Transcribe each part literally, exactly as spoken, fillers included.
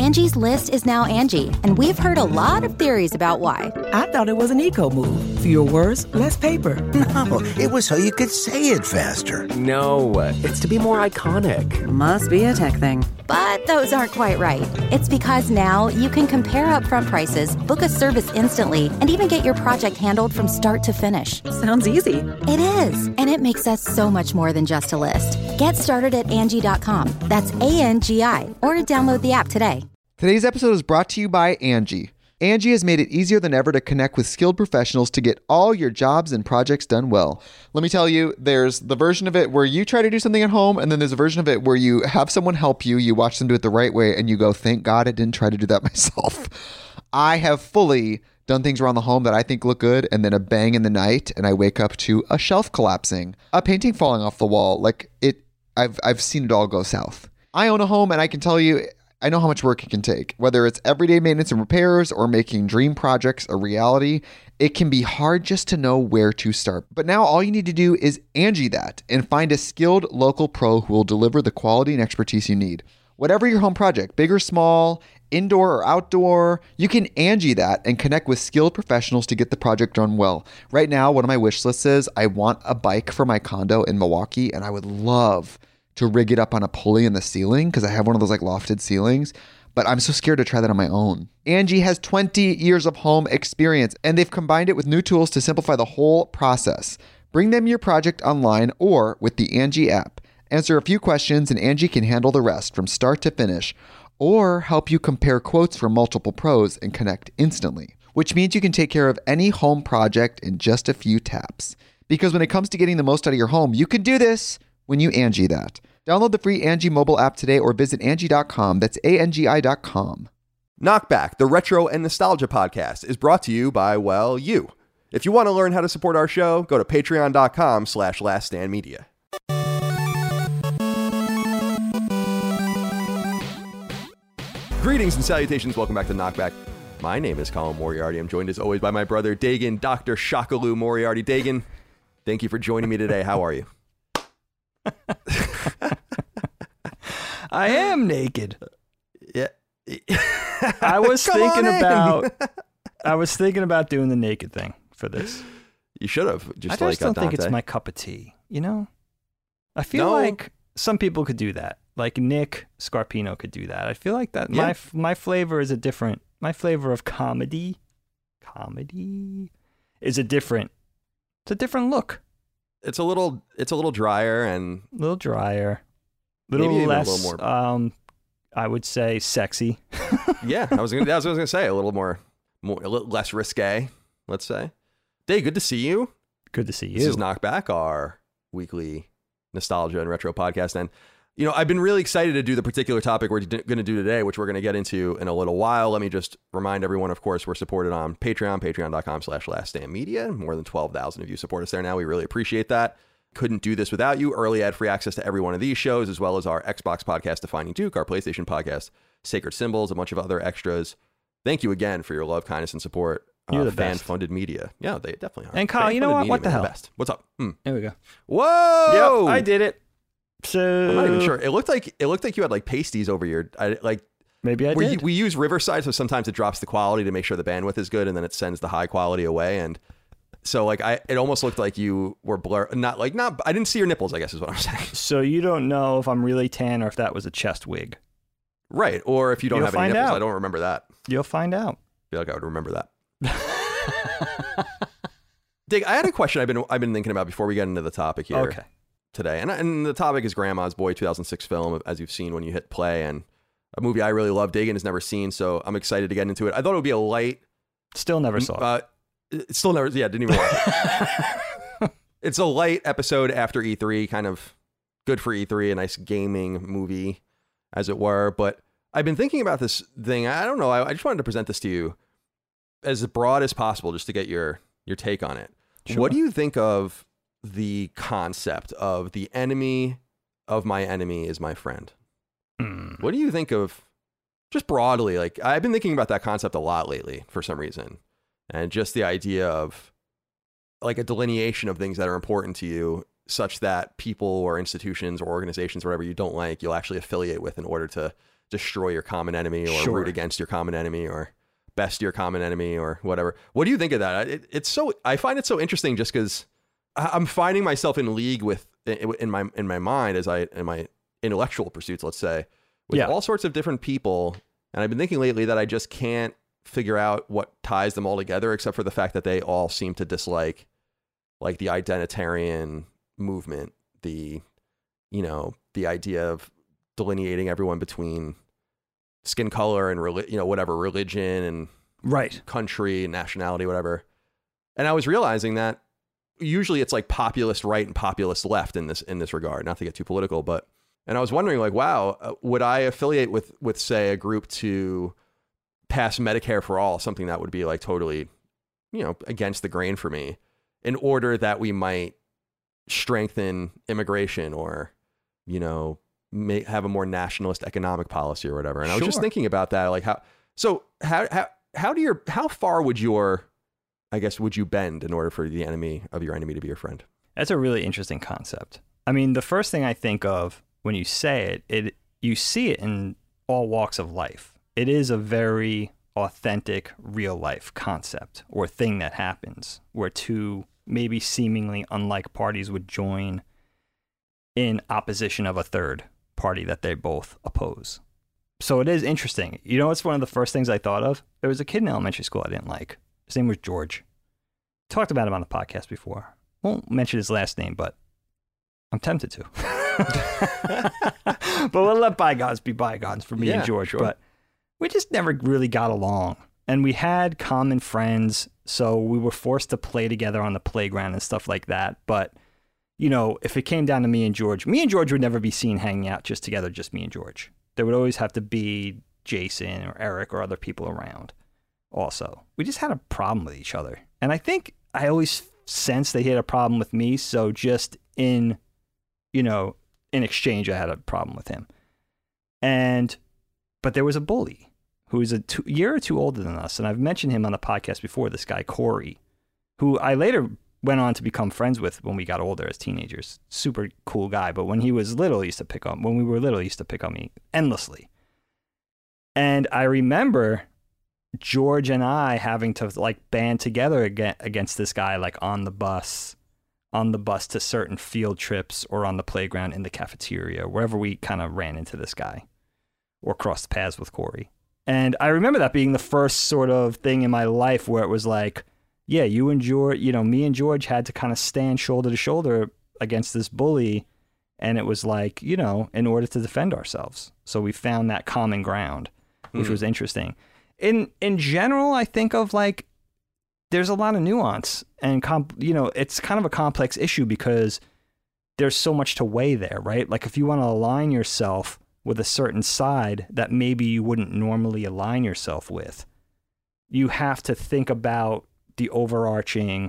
Angie's List is now Angie, and we've heard a lot of theories about why. I thought it was an eco move. Fewer words, less paper. No, it was so you could say it faster. No, it's to be more iconic. Must be a tech thing. But those aren't quite right. It's because now you can compare upfront prices, book a service instantly, and even get your project handled from start to finish. Sounds easy. It is, and it makes us so much more than just a list. Get started at Angie dot com. That's A N G I, or download the app today. Today's episode is brought to you by Angie. Angie has made it easier than ever to connect with skilled professionals to get all your jobs and projects done well. Let me tell you, there's the version of it where you try to do something at home, and then there's a version of it where you have someone help you, you watch them do it the right way, and you go, thank God I didn't try to do that myself. I have fully done things around the home that I think look good, and then a bang in the night, and I wake up to a shelf collapsing, a painting falling off the wall. Like, it, I've I've seen it all go south. I own a home, and I can tell you, I know how much work it can take. Whether it's everyday maintenance and repairs or making dream projects a reality, it can be hard just to know where to start. But now all you need to do is Angie that and find a skilled local pro who will deliver the quality and expertise you need. Whatever your home project, big or small, indoor or outdoor, you can Angie that and connect with skilled professionals to get the project done well. Right now, one of my wish lists is I want a bike for my condo in Milwaukee, and I would love to rig it up on a pulley in the ceiling because I have one of those like lofted ceilings, but I'm so scared to try that on my own. Angie has twenty years of home experience, and they've combined it with new tools to simplify the whole process. Bring them your project online or with the Angie app. Answer a few questions and Angie can handle the rest from start to finish, or help you compare quotes from multiple pros and connect instantly, which means you can take care of any home project in just a few taps. Because when it comes to getting the most out of your home, you can do this when you Angie that. Download the free Angie mobile app today or visit Angie dot com. That's A N G I dot com. Knockback, the retro and nostalgia podcast, is brought to you by, well, you. If you want to learn how to support our show, go to patreon dot com slash last stand media. Greetings and salutations. Welcome back to Knockback. My name is Colin Moriarty. I'm joined as always by my brother Dagan, Doctor Shakaloo Moriarty. Dagan, thank you for joining me today. How are you? I am naked. Yeah. I was Come thinking on in. about I was thinking about doing the naked thing for this. You should have. Just I just like don't Dante. think it's my cup of tea, you know? I feel No. like some people could do that. Like Nick Scarpino could do that. I feel like that Yeah. my my flavor is a different my flavor of comedy comedy is a different it's a different look. It's a little it's a little drier and A little drier. Little Maybe even a less little more- um I would say sexy. yeah, I was gonna that's what I was gonna say. A little more more a little less risque, let's say. Day, good to see you. Good to see you. This is Knockback, our weekly nostalgia and retro podcast. And you know, I've been really excited to do the particular topic we're d- going to do today, which we're going to get into in a little while. Let me just remind everyone, of course, we're supported on Patreon, patreon dot com slash last stand media. More than twelve thousand of you support us there now. We really appreciate that. Couldn't do this without you. Early ad-free access to every one of these shows, as well as our Xbox podcast, Defining Duke, our PlayStation podcast, Sacred Symbols, a bunch of other extras. Thank you again for your love, kindness, and support. You're uh, the best. fan-funded media. Yeah, they definitely are. And Kyle, you know Fan-funded what? What media, the man, hell? Best. What's up? Hmm. There we go. Whoa! Yep, I did it. So I'm not even sure. It looked like it looked like you had like pasties over your. I, like maybe I we, did. we use Riverside, so sometimes it drops the quality to make sure the bandwidth is good, and then it sends the high quality away. And so like I, it almost looked like you were blur. Not like not. I didn't see your nipples, I guess is what I'm saying. So you don't know if I'm really tan or if that was a chest wig. Right, or if you don't You'll have any find nipples, out. I don't remember that. You'll find out. I feel like I would remember that. Dig, I had a question I've been I've been thinking about before we get into the topic here. Okay. Today. And, and the topic is Grandma's Boy, two thousand six film, as you've seen when you hit play, and a movie I really love. Dagan has never seen, so I'm excited to get into it. I thought it would be a light. Still never saw uh, it. Still never, yeah, didn't even watch it. It's a light episode after E three, kind of good for E three, a nice gaming movie, as it were. But I've been thinking about this thing. I don't know. I, I just wanted to present this to you as broad as possible, just to get your, your take on it. Sure. What do you think of the concept of the enemy of my enemy is my friend? Mm. What do you think of, just broadly, like I've been thinking about that concept a lot lately for some reason, and just the idea of like a delineation of things that are important to you, such that people or institutions or organizations or whatever you don't like, you'll actually affiliate with in order to destroy your common enemy or Sure. root against your common enemy or best your common enemy or whatever. What do you think of that? It, it's so, I find it so interesting just because I'm finding myself in league with, in my, in my mind as I, in my intellectual pursuits, let's say, with Yeah. all sorts of different people. And I've been thinking lately that I just can't figure out what ties them all together, except for the fact that they all seem to dislike like the identitarian movement, the, you know, the idea of delineating everyone between skin color and, reli- you know, whatever, religion and Right. country and nationality, whatever. And I was realizing that usually it's like populist right and populist left in this, in this regard, not to get too political, but, and I was wondering like, wow, uh, would I affiliate with, with say a group to pass Medicare for all, something that would be like totally, you know, against the grain for me, in order that we might strengthen immigration or, you know, may have a more nationalist economic policy or whatever. And I was just Sure. thinking about that, like how, so how, how, how do your, how far would your, I guess, would you bend in order for the enemy of your enemy to be your friend? That's a really interesting concept. I mean, the first thing I think of when you say it, it you see it in all walks of life. It is a very authentic, real life concept or thing that happens where two maybe seemingly unlike parties would join in opposition of a third party that they both oppose. So it is interesting. You know, it's one of the first things I thought of. There was a kid in elementary school I didn't like. His name was George. Talked about him on the podcast before. Won't mention his last name, but I'm tempted to. But we'll let bygones be bygones for me Yeah, and George. sure. But we just never really got along. And we had common friends, so we were forced to play together on the playground and stuff like that. But, you know, if it came down to me and George, me and George would never be seen hanging out just together, just me and George. There would always have to be Jason or Eric or other people around also. We just had a problem with each other. And I think I always sensed that he had a problem with me. So just in, you know, in exchange, I had a problem with him. And, but there was a bully who is a two, year or two older than us. And I've mentioned him on the podcast before, this guy, Corey, who I later went on to become friends with when we got older as teenagers. Super cool guy. But when he was little, he used to pick on, when we were little, he used to pick on me endlessly. And I remember George and I having to like band together against this guy, like on the bus, on the bus to certain field trips or on the playground in the cafeteria, wherever we kind of ran into this guy or crossed paths with Corey. And I remember that being the first sort of thing in my life where it was like, yeah, you and George, you know, me and George had to kind of stand shoulder to shoulder against this bully. And it was like, you know, in order to defend ourselves. So we found that common ground, which Hmm. was interesting. In in general, I think of like, there's a lot of nuance and, comp, you know, it's kind of a complex issue because there's so much to weigh there, right? Like if you want to align yourself with a certain side that maybe you wouldn't normally align yourself with, you have to think about the overarching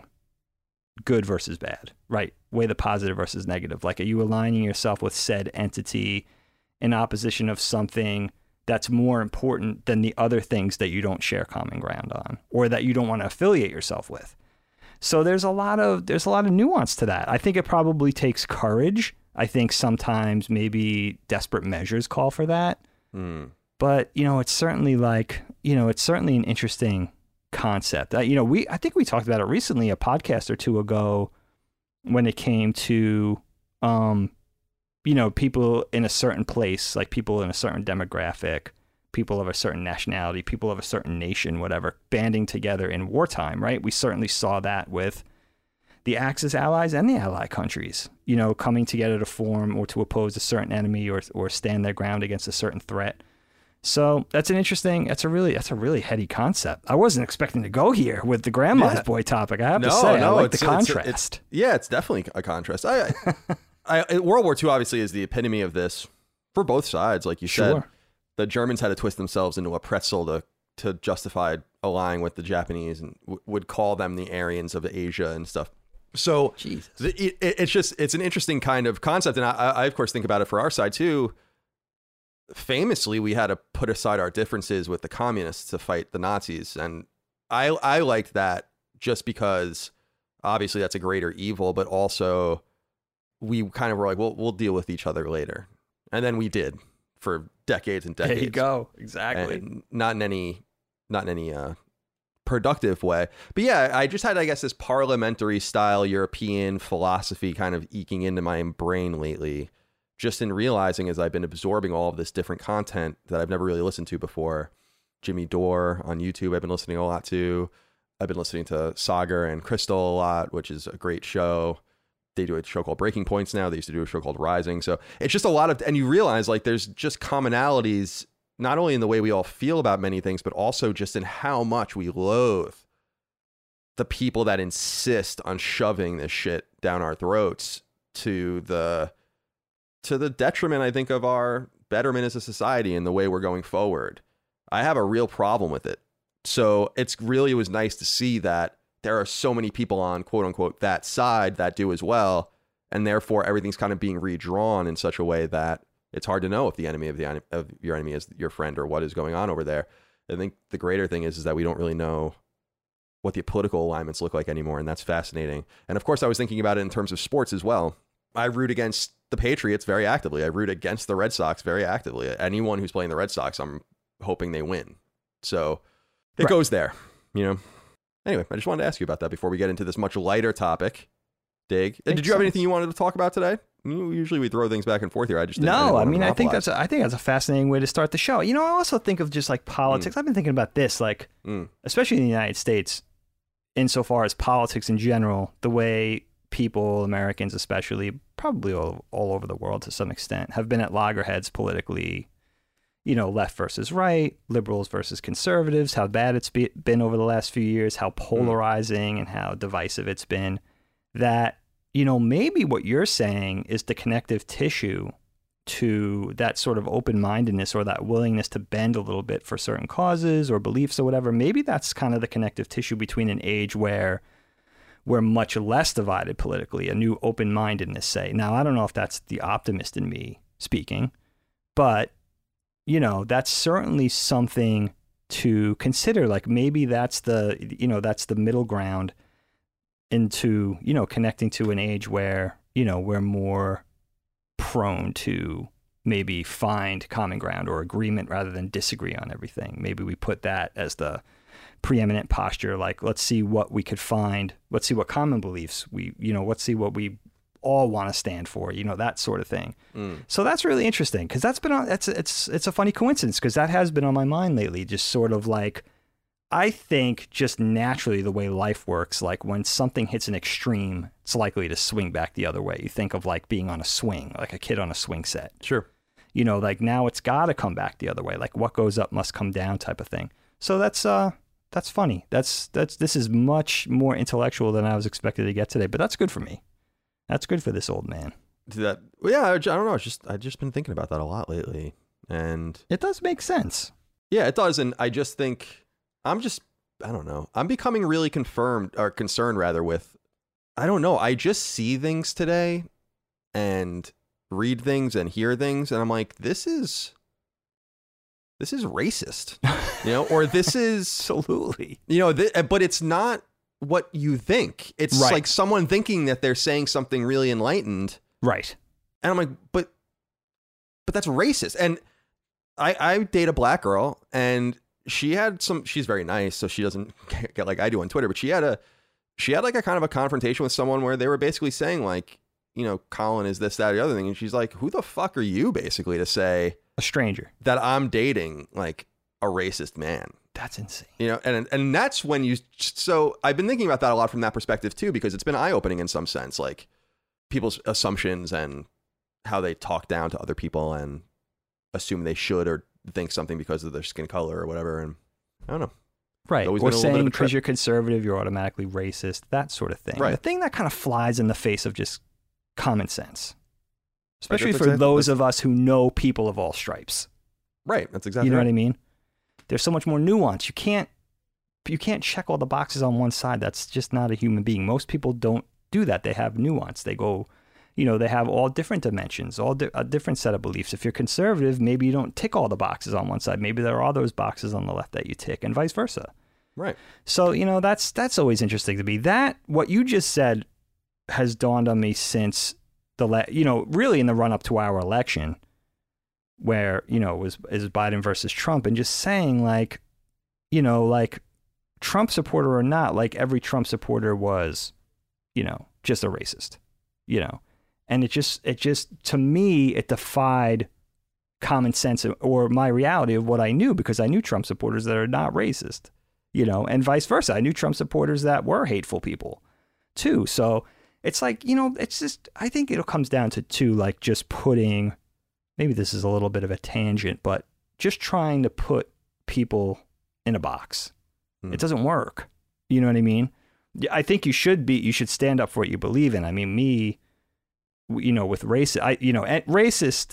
good versus bad, right? Weigh the positive versus negative. Like, are you aligning yourself with said entity in opposition of something that's more important than the other things that you don't share common ground on or that you don't want to affiliate yourself with? So there's a lot of there's a lot of nuance to that. I think it probably takes courage. I think sometimes maybe desperate measures call for that. Mm. But, you know, it's certainly like, you know, it's certainly an interesting concept. Uh, you know, we I think we talked about it recently, a podcast or two ago, when it came to, um, you know, people in a certain place, like people in a certain demographic, people of a certain nationality, people of a certain nation, whatever, banding together in wartime, right? We certainly saw that with the Axis allies and the ally countries, you know, coming together to form or to oppose a certain enemy or or stand their ground against a certain threat. So that's an interesting, that's a really, that's a really heady concept. I wasn't expecting to go here with the grandma's Yeah. boy topic. I have No, to say, no, I like it's- the it's- contrast. it's- yeah, it's definitely a contrast. I, I, I, World War Two obviously is the epitome of this for both sides. Like you said, Sure. the Germans had to twist themselves into a pretzel to to justify allying with the Japanese and w- would call them the Aryans of Asia and stuff. So Jesus. the, it, it's just, it's an interesting kind of concept. And I, I, of course, think about it for our side too. Famously, we had to put aside our differences with the communists to fight the Nazis. And I, I liked that just because obviously that's a greater evil, but also we kind of were like, well, we'll deal with each other later. And then we did for decades and decades. There you go. Exactly. And not in any, not in any uh, productive way. But yeah, I just had, I guess, this parliamentary style European philosophy kind of eking into my brain lately, just in realizing as I've been absorbing all of this different content that I've never really listened to before. Jimmy Dore on YouTube, I've been listening a lot to. I've been listening to Sagar and Crystal a lot, which is a great show. They do a show called Breaking Points now. They used to do a show called Rising. So it's just a lot of, and you realize like there's just commonalities, not only in the way we all feel about many things, but also just in how much we loathe the people that insist on shoving this shit down our throats to the, to the detriment, I think, of our betterment as a society and the way we're going forward. I have a real problem with it. So it's really, it was nice to see that there are so many people on quote unquote that side that do as well. And therefore everything's kind of being redrawn in such a way that it's hard to know if the enemy of the of your enemy is your friend or what is going on over there. I think the greater thing is, is that we don't really know what the political alignments look like anymore. And that's fascinating. And of course, I was thinking about it in terms of sports as well. I root against the Patriots very actively. I root against the Red Sox very actively. Anyone who's playing the Red Sox, I'm hoping they win. So it right. goes there, you know. Anyway, I just wanted to ask you about that before we get into this much lighter topic. Dig. Did you sense. have anything you wanted to talk about today? Usually we throw things back and forth here. I just didn't, no. I, I mean, I think that's a, I think that's a fascinating way to start the show. You know, I also think of just like politics. Mm. I've been thinking about this, like mm. especially in the United States, insofar as politics in general, the way people, Americans especially, probably all, all over the world to some extent, have been at loggerheads politically. You know, left versus right, liberals versus conservatives, how bad it's be, been over the last few years, how polarizing mm. and how divisive it's been, that, you know, maybe what you're saying is the connective tissue to that sort of open-mindedness or that willingness to bend a little bit for certain causes or beliefs or whatever. Maybe that's kind of the connective tissue between an age where we're much less divided politically, a new open-mindedness, say. Now, I don't know if that's the optimist in me speaking, but you know, that's certainly something to consider. Like maybe that's the, you know, that's the middle ground into, you know, connecting to an age where, you know, we're more prone to maybe find common ground or agreement rather than disagree on everything. Maybe we put that as the preeminent posture. Like, let's see what we could find. Let's see what common beliefs we, you know, let's see what we all want to stand for, you know, that sort of thing. Mm. So that's really interesting because that's been on, that's it's it's a funny coincidence because that has been on my mind lately. Just sort of like, I think just naturally the way life works, like when something hits an extreme, it's likely to swing back the other way. You think of like being on a swing, like a kid on a swing set. Sure. You know, like now it's got to come back the other way. Like what goes up must come down type of thing. So that's uh that's funny. That's that's this is much more intellectual than I was expected to get today, but that's good for me. That's good for this old man. That well, yeah, I don't know. It's just I've just been thinking about that a lot lately, and it does make sense. Yeah, it does, and I just think I'm just I don't know. I'm becoming really confirmed or concerned rather with I don't know. I just see things today, and read things and hear things, and I'm like, this is this is racist, you know, or this is absolutely, you know, th- but it's not what you think. It's right. like someone thinking that they're saying something really enlightened. Right. And I'm like, but, but that's racist. And I, I date a black girl and she had some, she's very nice. So she doesn't get like I do on Twitter, but she had a, she had like a kind of a confrontation with someone where they were basically saying like, you know, Colin is this, that, or the other thing. And she's like, who the fuck are you basically to say a stranger that I'm dating like a racist man? That's insane. You know, and and that's when you, so I've been thinking about that a lot from that perspective too, because it's been eye-opening in some sense, like people's assumptions and how they talk down to other people and assume they should or think something because of their skin color or whatever. And I don't know. Right. Or saying because you're conservative, you're automatically racist, that sort of thing. Right. The thing that kind of flies in the face of just common sense, especially right, for exactly, those of us who know people of all stripes. Right. That's exactly You know right. what I mean? There's so much more nuance. You can't you can't check all the boxes on one side. That's just not a human being. Most people don't do that. They have nuance. They go, you know, they have all different dimensions, all di- a different set of beliefs. If you're conservative, maybe you don't tick all the boxes on one side. Maybe there are those boxes on the left that you tick, and vice versa. Right. So, you know, that's that's always interesting to me. That, what you just said has dawned on me since the, le- you know, really in the run up to our election. where, you know, it was is Biden versus Trump, and just saying like, you know, like Trump supporter or not, like every Trump supporter was, you know, just a racist, you know, and it just, it just, to me, it defied common sense or my reality of what I knew, because I knew Trump supporters that are not racist, you know, and vice versa. I knew Trump supporters that were hateful people too. So it's like, you know, it's just, I think it comes down to two, like just putting, maybe this is a little bit of a tangent, but just trying to put people in a box. Hmm. It doesn't work. You know what I mean? I think you should be, you should stand up for what you believe in. I mean, me, you know, with race, I, you know, racist,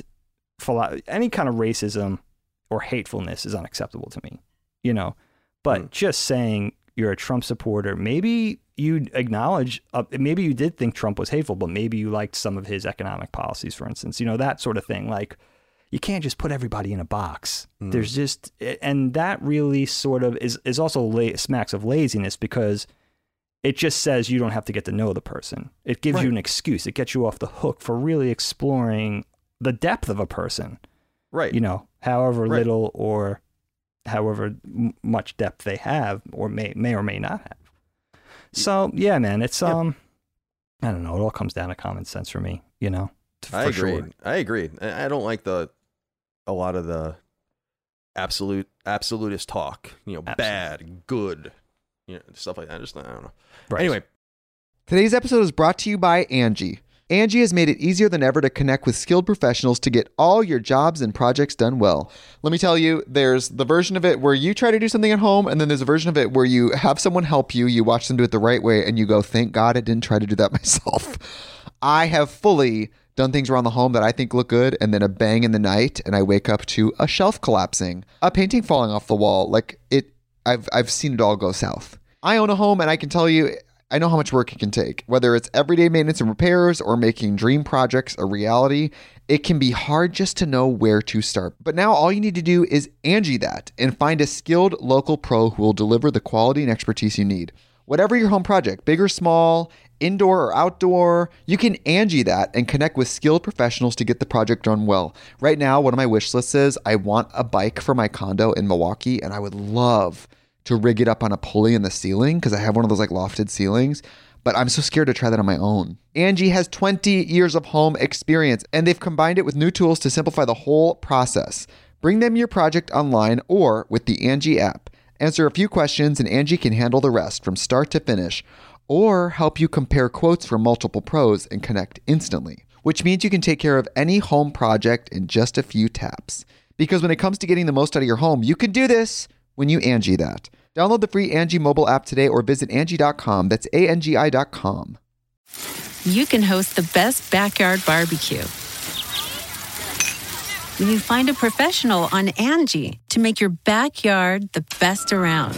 any kind of racism or hatefulness is unacceptable to me, you know, but hmm. just saying you're a Trump supporter, maybe you acknowledge, uh, maybe you did think Trump was hateful, but maybe you liked some of his economic policies, for instance, you know, that sort of thing. Like, you can't just put everybody in a box. Mm. There's just, and that really sort of is, is also la- smacks of laziness, because it just says you don't have to get to know the person. It gives right. you an excuse. It gets you off the hook for really exploring the depth of a person. Right. You know, however right. little or however m- much depth they have or may, may or may not have. So, yeah, man, it's, yeah. um, I don't know. It all comes down to common sense for me, you know? For I agree. Sure. I agree. I don't like the, a lot of the absolute, absolutist talk, you know, Absolutely. bad, good, you know, stuff like that. I just, I don't know. Right. Anyway. Today's episode is brought to you by Angie. Angie has made it easier than ever to connect with skilled professionals to get all your jobs and projects done well. Let me tell you, there's the version of it where you try to do something at home, and then there's a version of it where you have someone help you, you watch them do it the right way, and you go, thank God I didn't try to do that myself. I have fully done things around the home that I think look good, and then a bang in the night, and I wake up to a shelf collapsing, a painting falling off the wall. Like, it, I've I've seen it all go south. I own a home, and I can tell you, I know how much work it can take. Whether it's everyday maintenance and repairs or making dream projects a reality, it can be hard just to know where to start. But now all you need to do is Angie that and find a skilled local pro who will deliver the quality and expertise you need. Whatever your home project, big or small, indoor or outdoor, you can Angie that and connect with skilled professionals to get the project done well. Right now, one of my wish lists is I want a bike for my condo in Milwaukee, and I would love to rig it up on a pulley in the ceiling because I have one of those like lofted ceilings, but I'm so scared to try that on my own. Angie has twenty years of home experience, and they've combined it with new tools to simplify the whole process. Bring them your project online or with the Angie app. Answer a few questions and Angie can handle the rest from start to finish, or help you compare quotes from multiple pros and connect instantly, which means you can take care of any home project in just a few taps. Because when it comes to getting the most out of your home, you can do this when you Angie that. Download the free Angie mobile app today or visit Angie dot com. That's A N G I dot com. You can host the best backyard barbecue when you find a professional on Angie to make your backyard the best around.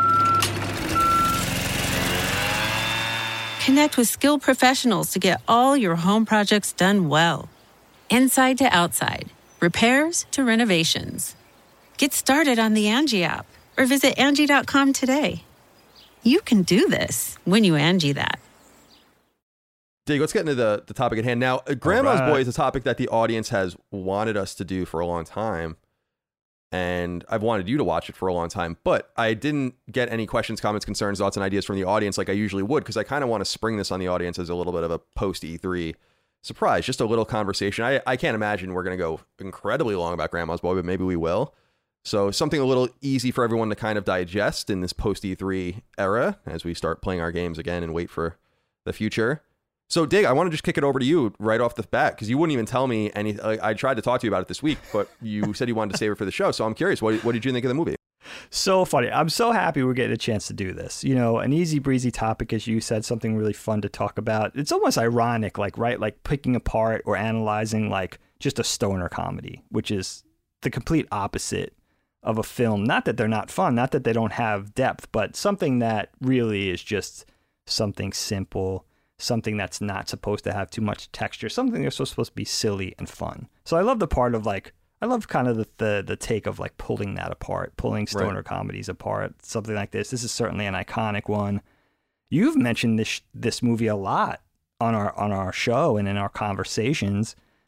Connect with skilled professionals to get all your home projects done well. Inside to outside, repairs to renovations. Get started on the Angie app or visit Angie dot com today. You can do this when you Angie that. Dig, let's get into the, the topic at hand. Now, uh, Grandma's right. Boy is a topic that the audience has wanted us to do for a long time. And I've wanted you to watch it for a long time. But I didn't get any questions, comments, concerns, thoughts, and ideas from the audience like I usually would, because I kind of want to spring this on the audience as a little bit of a post E three surprise. Just a little conversation. I, I can't imagine we're going to go incredibly long about Grandma's Boy, but maybe we will. So something a little easy for everyone to kind of digest in this post E three era as we start playing our games again and wait for the future. So Dig, I want to just kick it over to you right off the bat, because you wouldn't even tell me any. Like, I tried to talk to you about it this week, but you said you wanted to save it for the show. So I'm curious, what, what did you think of the movie? So funny. I'm so happy we're getting a chance to do this. You know, an easy breezy topic, as you said, something really fun to talk about. It's almost ironic, like, right? Like picking apart or analyzing like just a stoner comedy, which is the complete opposite of a film. Not that they're not fun, not that they don't have depth, but something that really is just something simple, something that's not supposed to have too much texture, something that's supposed to be silly and fun. So I love the part of like, I love kind of the the, the take of like pulling that apart, pulling stoner right. comedies apart, something like this. This is certainly an iconic one. You've mentioned this this movie a lot on our on our show and in our conversations.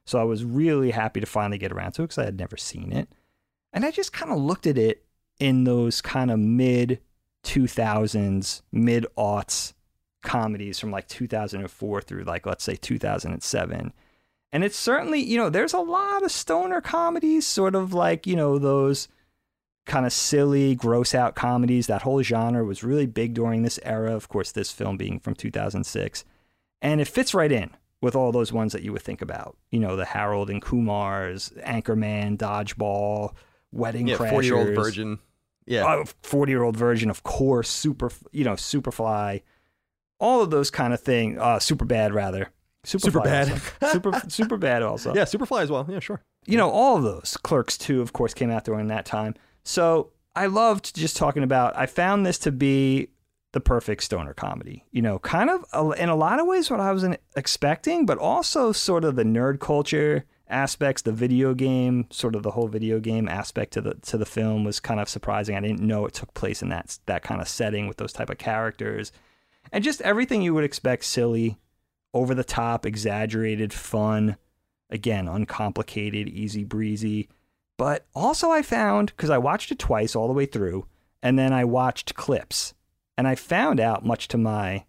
So I was really happy to finally get around to it because I had never seen it. And I just kind of looked at it in those kind of mid two thousands, mid aughts comedies from like two thousand four through like, let's say two thousand seven. And it's certainly, you know, there's a lot of stoner comedies, sort of like, you know, those kind of silly, gross out comedies. That whole genre was really big during this era. Of course, this film being from two thousand six. And it fits right in with all those ones that you would think about. You know, the Harold and Kumars, Anchorman, Dodgeball, Wedding yeah, Crashers. forty-year-old virgin. Yeah. forty-year-old virgin, of course. Super, you know, Superfly. All of those kind of things. Uh, Superbad, rather. Super bad. Super, super bad also. Yeah, Superfly as well. Yeah, sure. You know, all of those. Clerks two, of course, came out during that time. So I loved just talking about, I found this to be the perfect stoner comedy. You know, kind of in a lot of ways what I was expecting, but also sort of the nerd culture aspects, the video game, sort of the whole video game aspect to the to the film was kind of surprising. I didn't know it took place in that that kind of setting with those type of characters. And just everything you would expect, silly, over the top, exaggerated, fun, again, uncomplicated, easy breezy. But also I found, because I watched it twice all the way through, and then I watched clips, and I found out, much to my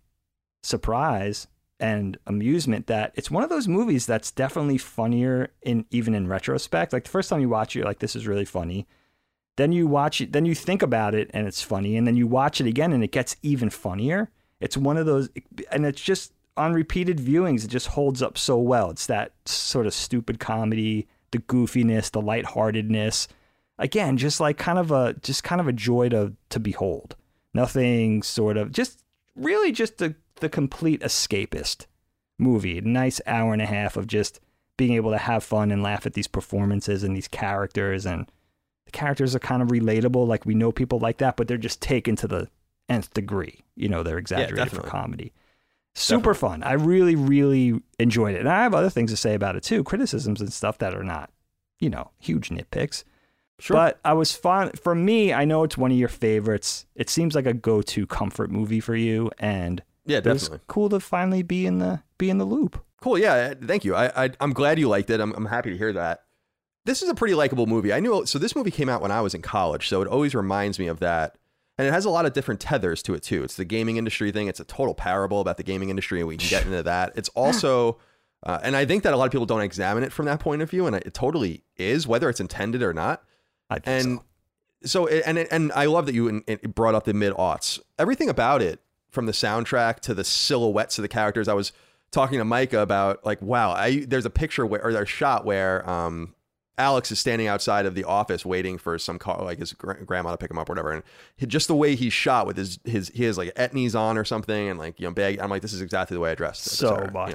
surprise and amusement, that it's one of those movies that's definitely funnier in even in retrospect. Like the first time you watch it, you're like, this is really funny. Then you watch it, then you think about it and it's funny, and then you watch it again and it gets even funnier. It's one of those, and it's just on repeated viewings, it just holds up so well. It's that sort of stupid comedy, the goofiness, the lightheartedness. Again, just like kind of a just kind of a joy to to behold. Nothing sort of just really just the the complete escapist movie. A nice hour and a half of just being able to have fun and laugh at these performances and these characters, and the characters are kind of relatable. Like we know people like that, but they're just taken to the nth degree. You know, they're exaggerated yeah, for comedy. Super Definitely. Fun. I really, really enjoyed it. And I have other things to say about it too, criticisms and stuff that are not, you know, huge nitpicks. Sure. But I was fun. For me, I know it's one of your favorites. It seems like a go-to comfort movie for you. And yeah, it was definitely cool to finally be in the be in the loop. Cool. Yeah. Thank you. I, I I'm glad you liked it. I'm I'm happy to hear that. This is a pretty likable movie. I knew so this movie came out when I was in college, so it always reminds me of that. And it has a lot of different tethers to it, too. It's the gaming industry thing. It's a total parable about the gaming industry, and we can get into that. It's also, uh, and I think that a lot of people don't examine it from that point of view, and it totally is, whether it's intended or not. I think and so. so and and I love that you it brought up the mid-aughts. Everything about it, from the soundtrack to the silhouettes of the characters. I was talking to Micah about, like, wow, I there's a picture where, or there's a shot where um, Alex is standing outside of the office waiting for some car, like his gr- grandma to pick him up or whatever. And he, just the way he's shot with his, his, he has like etnies on or something. And like, you know, bag, I'm like, this is exactly the way I dressed. So her, much. You know.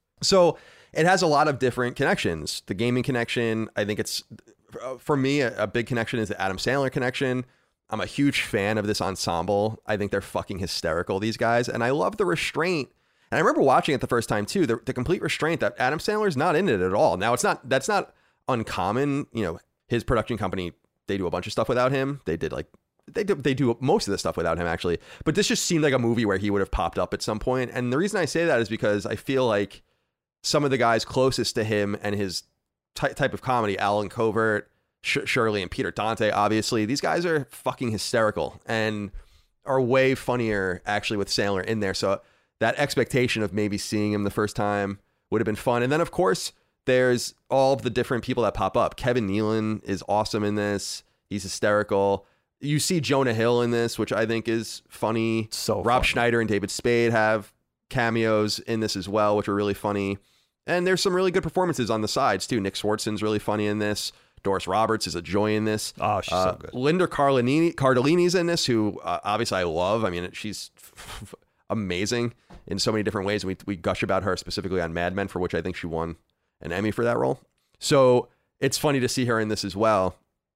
So it has a lot of different connections. The gaming connection, I think it's, for me, a, a big connection is the Adam Sandler connection. I'm a huge fan of this ensemble. I think they're fucking hysterical, these guys. And I love the restraint. And I remember watching it the first time too, the, the complete restraint that Adam Sandler's not in it at all. Now it's not, that's not uncommon. You know, his production company, they do a bunch of stuff without him. They did like, they do, they do most of the stuff without him actually. But this just seemed like a movie where he would have popped up at some point. And the reason I say that is because I feel like some of the guys closest to him and his ty- type of comedy, Alan Covert, Sh- Shirley and Peter Dante, obviously, these guys are fucking hysterical and are way funnier actually with Sandler in there. So that expectation of maybe seeing him the first time would have been fun. And then, of course, there's all of the different people that pop up. Kevin Nealon is awesome in this. He's hysterical. You see Jonah Hill in this, which I think is funny. So Rob funny. Schneider and David Spade have cameos in this as well, which are really funny. And there's some really good performances on the sides, too. Nick Swartzen's really funny in this. Doris Roberts is a joy in this. Oh, she's uh, so good. Linda Cardellini, Cardellini's in this, who uh, obviously I love. I mean, she's f- f- amazing in so many different ways. We we gush about her specifically on Mad Men, for which I think she won an Emmy for that role. So it's funny to see her in this as well.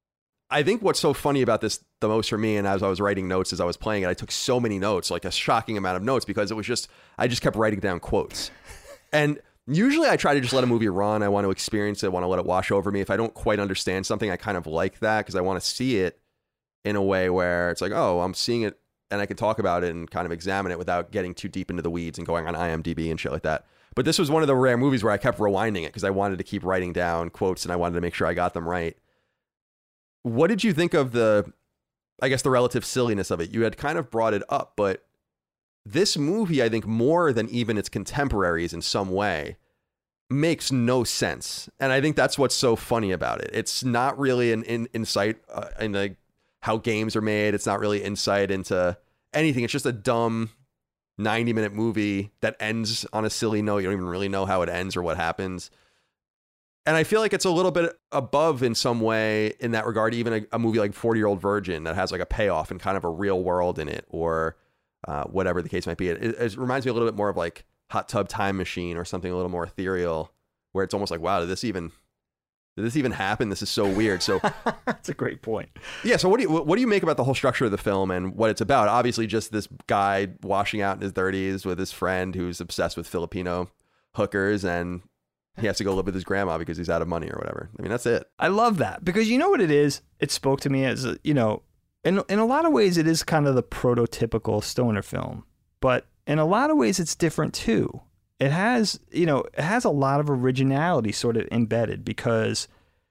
I think what's so funny about this the most for me, and as I was writing notes as I was playing it, I took so many notes, like a shocking amount of notes, because it was just, I just kept writing down quotes. And usually I try to just let a movie run. I want to experience it. I want to let it wash over me. If I don't quite understand something, I kind of like that because I want to see it in a way where it's like, oh, I'm seeing it and I can talk about it and kind of examine it without getting too deep into the weeds and going on I M D B and shit like that. But this was one of the rare movies where I kept rewinding it because I wanted to keep writing down quotes and I wanted to make sure I got them right. What did you think of the, I guess, the relative silliness of it? You had kind of brought it up, but this movie, I think more than even its contemporaries in some way, makes no sense. And I think that's what's so funny about it. It's not really an in, insight uh, in the, how games are made. It's not really insight into anything. It's just a dumb ninety minute movie that ends on a silly note. You don't even really know how it ends or what happens. And I feel like it's a little bit above in some way in that regard, even a, a movie like forty Year Old Virgin that has like a payoff and kind of a real world in it, or uh, whatever the case might be. It, it, it reminds me a little bit more of like Hot Tub Time Machine or something a little more ethereal, where it's almost like, wow, did this even did this even happen? This is so weird. So that's a great point. Yeah. So what do you what do you make about the whole structure of the film and what it's about? Obviously, just this guy washing out in his thirties with his friend who's obsessed with Filipino hookers, and he has to go live with his grandma because he's out of money or whatever. I mean, that's it. I love that because you know what it is? It spoke to me as, a, you know, in in a lot of ways, it is kind of the prototypical stoner film, but in a lot of ways, it's different too. It has, you know, it has a lot of originality sort of embedded because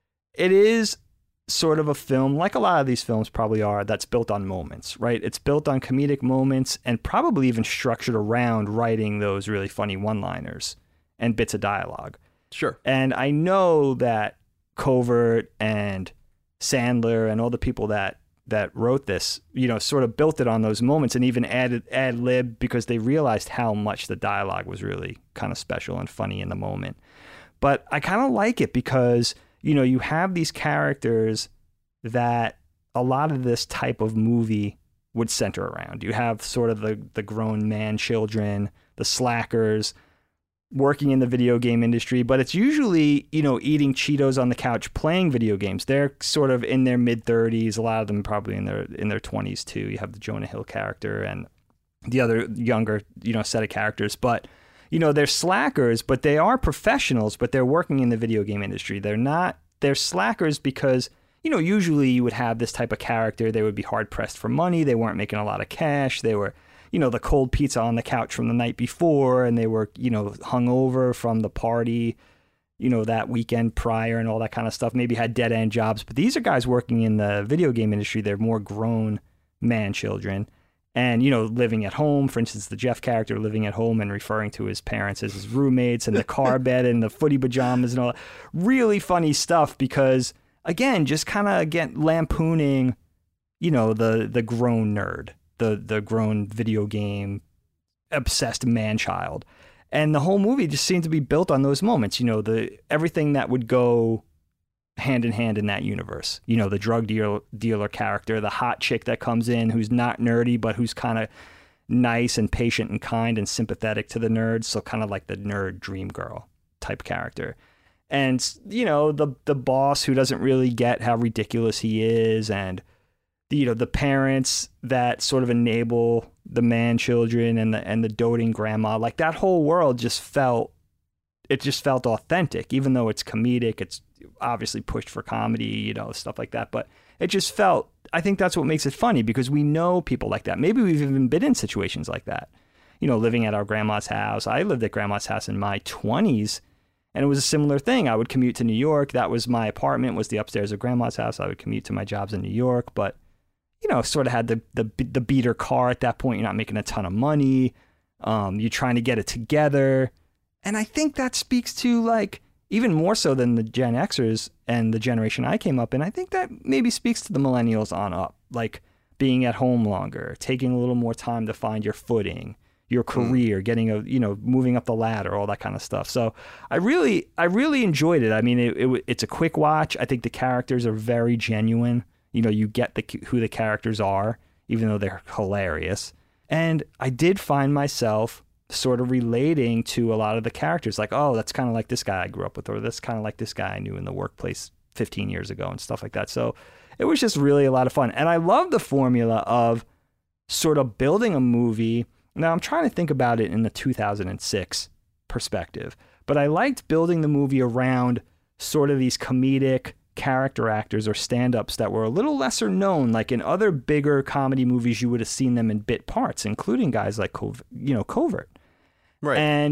it is sort of a film, like a lot of these films probably are, that's built on moments, right? It's built on comedic moments and probably even structured around writing those really funny one-liners and bits of dialogue. Sure. And I know that Covert and Sandler and all the people that that wrote this, you know, sort of built it on those moments and even added ad lib because they realized how much the dialogue was really kind of special and funny in the moment. But I kind of like it because, you know, you have these characters that a lot of this type of movie would center around. You have sort of the, the grown man children, the slackers, working in the video game industry, but it's usually, you know, eating Cheetos on the couch playing video games. They're sort of in their mid thirties, a lot of them probably in their in their twenties too. You have the Jonah Hill character and the other younger, you know, set of characters, but you know, they're slackers, but they are professionals, but they're working in the video game industry. They're not they're slackers because, you know, usually you would have this type of character, they would be hard pressed for money, they weren't making a lot of cash, they were, you know, the cold pizza on the couch from the night before, and they were, you know, hungover from the party, you know, that weekend prior and all that kind of stuff, maybe had dead end jobs. But these are guys working in the video game industry. They're more grown man children and, you know, living at home. For instance, the Jeff character living at home and referring to his parents as his roommates and the car bed and the footy pajamas and all that. Really funny stuff because, again, just kind of, again, lampooning, you know, the the grown nerd. the the grown video game obsessed man-child. And the whole movie just seemed to be built on those moments, you know, the everything that would go hand in hand in that universe. You know, the drug deal, dealer character, the hot chick that comes in who's not nerdy, but who's kind of nice and patient and kind and sympathetic to the nerds. So kind of like the nerd dream girl type character. And, you know, the the boss who doesn't really get how ridiculous he is, and you know, the parents that sort of enable the man children and the and the doting grandma. Like that whole world just felt, it just felt authentic, even though it's comedic. It's obviously pushed for comedy, you know, stuff like that. But it just felt, I think that's what makes it funny because we know people like that. Maybe we've even been in situations like that, you know, living at our grandma's house. I lived at grandma's house in my twenties and it was a similar thing. I would commute to New York. That was my apartment, was the upstairs of grandma's house. I would commute to my jobs in New York, but you know, sort of had the, the the beater car at that point. You're not making a ton of money. Um, you're trying to get it together. And I think that speaks to, like, even more so than the Gen Xers and the generation I came up in, I think that maybe speaks to the millennials on up. Like, being at home longer, taking a little more time to find your footing, your career, mm. getting a, you know, moving up the ladder, all that kind of stuff. So I really, I really enjoyed it. I mean, it, it it's a quick watch. I think the characters are very genuine. You know, you get the who the characters are, even though they're hilarious. And I did find myself sort of relating to a lot of the characters. Like, oh, that's kind of like this guy I grew up with, or that's kind of like this guy I knew in the workplace fifteen years ago and stuff like that. So it was just really a lot of fun. And I love the formula of sort of building a movie. Now, I'm trying to think about it in the two thousand six perspective, but I liked building the movie around sort of these comedic character actors or stand-ups that were a little lesser known. Like in other bigger comedy movies, you would have seen them in bit parts, including guys like Cov- you know Covert. Right. And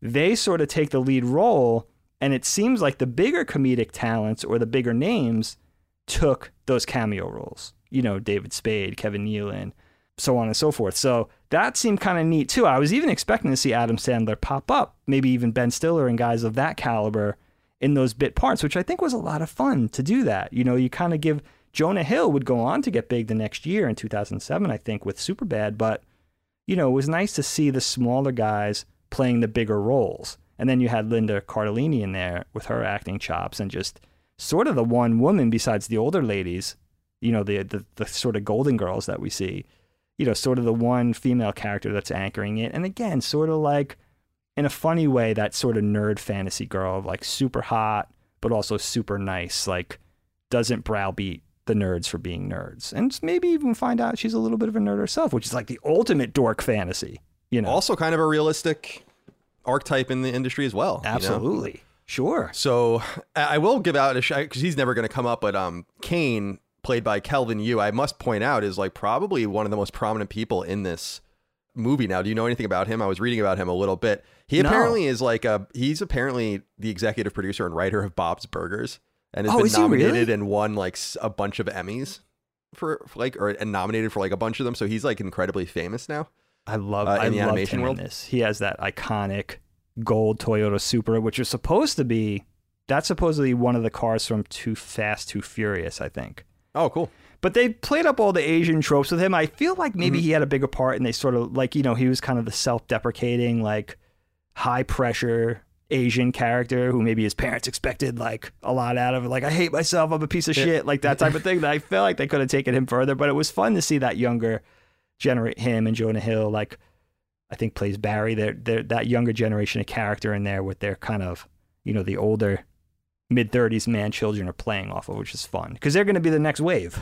they sort of take the lead role, and it seems like the bigger comedic talents or the bigger names took those cameo roles. You know, David Spade, Kevin Nealon, so on and so forth. So that seemed kind of neat too. I was even expecting to see Adam Sandler pop up, maybe even Ben Stiller and guys of that caliber in those bit parts, which I think was a lot of fun to do that. You know, you kind of give, Jonah Hill would go on to get big the next year in two thousand seven, I think, with Superbad, but, you know, it was nice to see the smaller guys playing the bigger roles. And then you had Linda Cardellini in there with her acting chops and just sort of the one woman besides the older ladies, you know, the, the the sort of Golden Girls that we see, you know, sort of the one female character that's anchoring it. And again, sort of like in a funny way, that sort of nerd fantasy girl, like super hot, but also super nice, like doesn't browbeat the nerds for being nerds. And maybe even find out she's a little bit of a nerd herself, which is like the ultimate dork fantasy, you know. Also kind of a realistic archetype in the industry as well. Absolutely. You know? Sure. So I will give out a shout because he's never going to come up, but um, Kane, played by Kelvin Yu, I must point out is like probably one of the most prominent people in this movie now. Do you know anything about him? I was reading about him a little bit. He no. apparently is like a, he's apparently the executive producer and writer of Bob's Burgers and has oh, been nominated really? and won like a bunch of Emmys for, for like, or and nominated for like a bunch of them. So he's like incredibly famous now. I love, uh, in I the loved animation him world. in this. He has that iconic gold Toyota Supra, which is supposed to be, that's supposedly one of the cars from Too Fast, Too Furious, I think. Oh, cool. But they played up all the Asian tropes with him. I feel like maybe Mm-hmm. he had a bigger part and they sort of like, you know, he was kind of the self-deprecating, like high pressure Asian character who maybe his parents expected like a lot out of it. Like, I hate myself, I'm a piece of shit, like that type of thing. That I feel like they could have taken him further, but it was fun to see that younger generate him and Jonah Hill, like I think plays Barry, they're, they're, that younger generation of character in there with their kind of, you know, the older mid-thirties man children are playing off of, which is fun because they're going to be the next wave.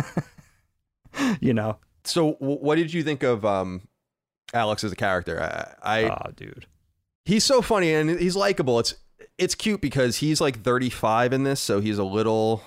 You know? So w- what did you think of um, Alex as a character? I, I oh, dude. He's so funny and he's likable. It's it's cute because he's like thirty-five in this, so he's a little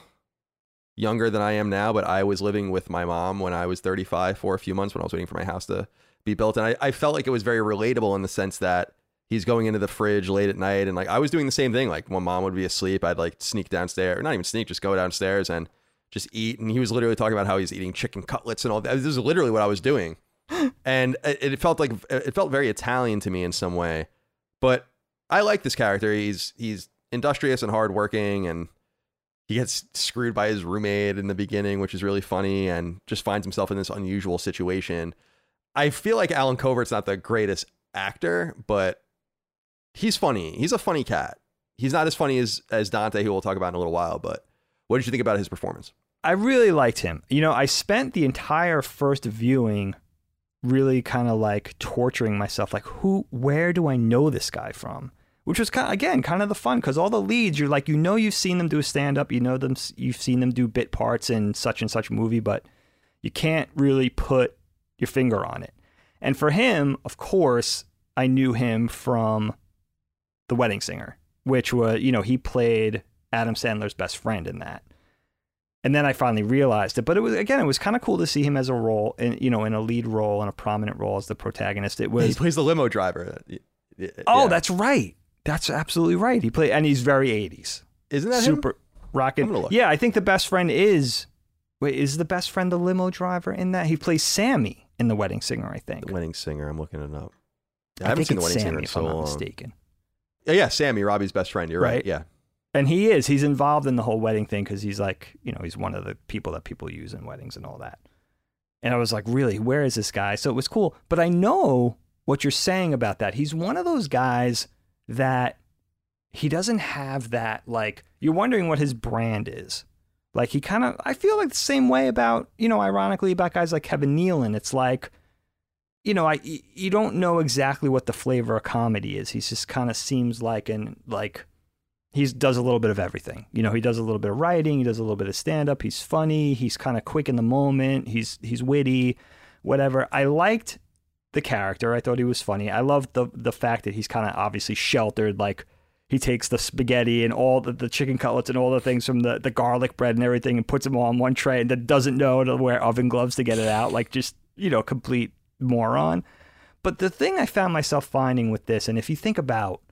younger than I am now, but I was living with my mom when I was thirty-five for a few months when I was waiting for my house to be built. And I, I felt like it was very relatable in the sense that he's going into the fridge late at night. And like, I was doing the same thing. Like when mom would be asleep, I'd like sneak downstairs, or not even sneak, just go downstairs and just eat. And he was literally talking about how he's eating chicken cutlets and all that. This is literally what I was doing. And it, it felt like, it felt very Italian to me in some way, but I like this character. He's, he's industrious and hardworking, and he gets screwed by his roommate in the beginning, which is really funny, and just finds himself in this unusual situation. I feel like Alan Covert's not the greatest actor, but he's funny. He's a funny cat. He's not as funny as, as Dante, who we'll talk about in a little while, but what did you think about his performance? I really liked him. You know, I spent the entire first viewing really kind of like torturing myself. Like, who, where do I know this guy from? Which was kind of, again, kind of the fun, because all the leads, you're like, you know, you've seen them do a stand-up, you know them, you've seen them do bit parts in such and such movie, but you can't really put your finger on it. And for him, of course, I knew him from The Wedding Singer, which was, you know, he played Adam Sandler's best friend in that. And then I finally realized it. But it was, again, it was kind of cool to see him as a role, in, you know, in a lead role, in a prominent role as the protagonist. It was. He plays the limo driver. Yeah. Oh, that's right. That's absolutely right. He played, and he's very eighties. Isn't that super him? rocking? Yeah, I think the best friend is. Wait, is the best friend the limo driver in that? He plays Sammy in The Wedding Singer, I think. The Wedding Singer. I'm looking it up. I, I haven't think seen it's The Wedding Sammy, Singer in if so I'm not long. mistaken. Yeah, yeah, Sammy, Robbie's best friend. You're right. right. Yeah. And he is. He's involved in the whole wedding thing because he's like, you know, he's one of the people that people use in weddings and all that. And I was like, really, where is this guy? So it was cool. But I know what you're saying about that. He's one of those guys that he doesn't have that, like, you're wondering what his brand is. Like, he kind of, I feel like the same way about, you know, ironically about guys like Kevin Nealon. It's like, you know, I you don't know exactly what the flavor of comedy is. He just kind of seems like, an, like, he does a little bit of everything. You know, he does a little bit of writing. He does a little bit of stand-up. He's funny. He's kind of quick in the moment. He's he's witty, whatever. I liked the character. I thought he was funny. I loved the the fact that he's kind of obviously sheltered. Like, he takes the spaghetti and all the, the chicken cutlets and all the things from the, the garlic bread and everything and puts them all on one tray and then doesn't know to wear oven gloves to get it out. Like, just, you know, complete moron. But the thing I found myself finding with this, and if you think about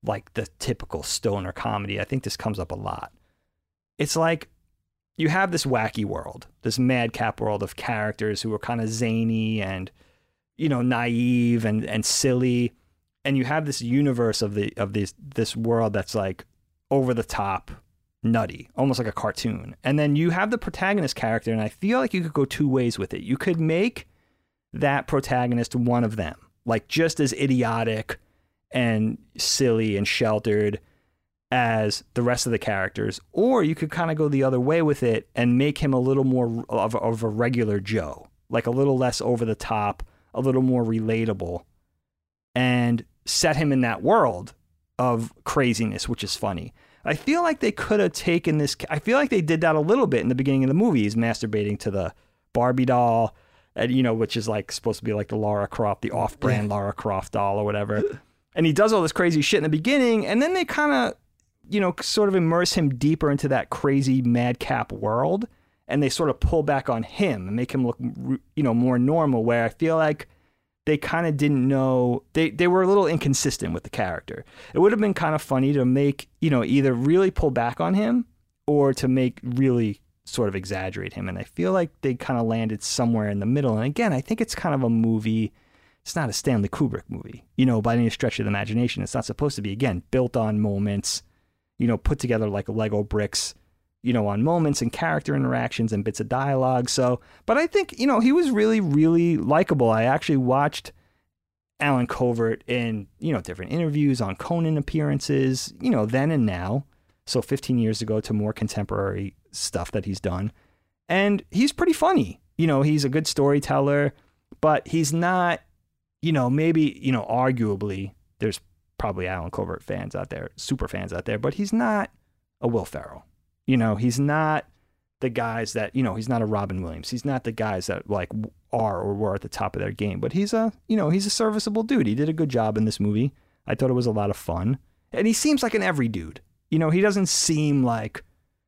like the typical stoner comedy. I think this comes up a lot. It's like you have this wacky world, this madcap world of characters who are kind of zany and, you know, naive and, and silly. And you have this universe of the of this this world that's like over the top, nutty, almost like a cartoon. And then you have the protagonist character, and I feel like you could go two ways with it. You could make that protagonist one of them, like just as idiotic and silly and sheltered as the rest of the characters, or you could kind of go the other way with it and make him a little more of a, of a regular Joe, like a little less over the top, a little more relatable, and set him in that world of craziness, which is funny. I feel like they could have taken this. I feel like they did that a little bit in the beginning of the movie. He's masturbating to the Barbie doll, and you know, which is like supposed to be like the Lara Croft, the off-brand Lara Croft doll or whatever. And he does all this crazy shit in the beginning, and then they kind of, you know, sort of immerse him deeper into that crazy madcap world, and they sort of pull back on him and make him look, you know, more normal. Where I feel like they kind of didn't know, they, they were a little inconsistent with the character. It would have been kind of funny to make, you know, either really pull back on him or to make really sort of exaggerate him. And I feel like they kind of landed somewhere in the middle. And again, I think it's kind of a movie. It's not a Stanley Kubrick movie, you know, by any stretch of the imagination. It's not supposed to be, again, built on moments, you know, put together like Lego bricks, you know, on moments and character interactions and bits of dialogue. So, but I think, you know, he was really, really likable. I actually watched Alan Covert in, you know, different interviews, on Conan appearances, you know, then and now. So fifteen years ago to more contemporary stuff that he's done. And he's pretty funny. You know, he's a good storyteller, but he's not, you know, maybe, you know, arguably there's probably Alan Covert fans out there, super fans out there, but he's not a Will Ferrell. You know, he's not the guys that, you know, he's not a Robin Williams. He's not the guys that like are or were at the top of their game, but he's a, you know, he's a serviceable dude. He did a good job in this movie. I thought it was a lot of fun. And he seems like an every dude. You know, he doesn't seem like,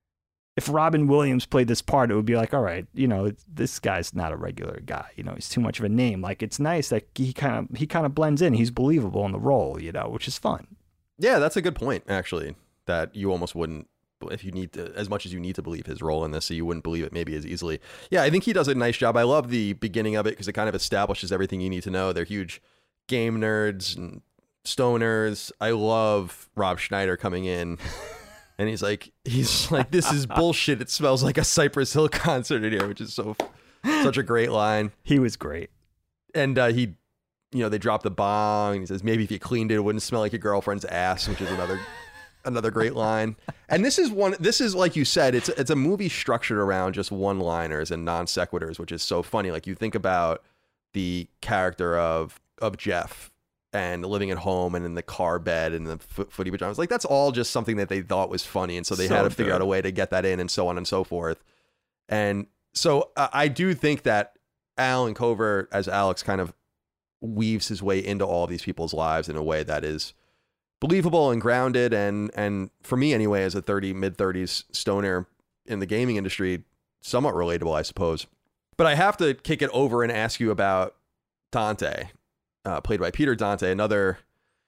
if Robin Williams played this part, it would be like, all right, you know, this guy's not a regular guy. You know, he's too much of a name. Like, it's nice that he kind of he kind of blends in. He's believable in the role, you know, which is fun. Yeah, that's a good point, actually, that you almost wouldn't, if you need to, as much as you need to believe his role in this, so you wouldn't believe it maybe as easily. Yeah, I think he does a nice job. I love the beginning of it because it kind of establishes everything you need to know. They're huge game nerds and stoners. I love Rob Schneider coming in. And he's like, he's like, this is bullshit. It smells like a Cypress Hill concert in here, which is so, such a great line. He was great. And uh, he, you know, they drop the bong. And he says, maybe if you cleaned it, it wouldn't smell like your girlfriend's ass, which is another, another great line. And this is one, this is like you said, it's it's a movie structured around just one-liners and non sequiturs, which is so funny. Like you think about the character of of Jeff and living at home and in the car bed and the foot, footy pajamas. Like that's all just something that they thought was funny. And so they so had to figure good. out a way to get that in and so on and so forth. And so uh, I do think that Alan Covert as Alex kind of weaves his way into all of these people's lives in a way that is believable and grounded. And, and for me anyway, as a thirty, mid thirties stoner in the gaming industry, somewhat relatable, I suppose. But I have to kick it over and ask you about Dante. Uh, played by Peter Dante, another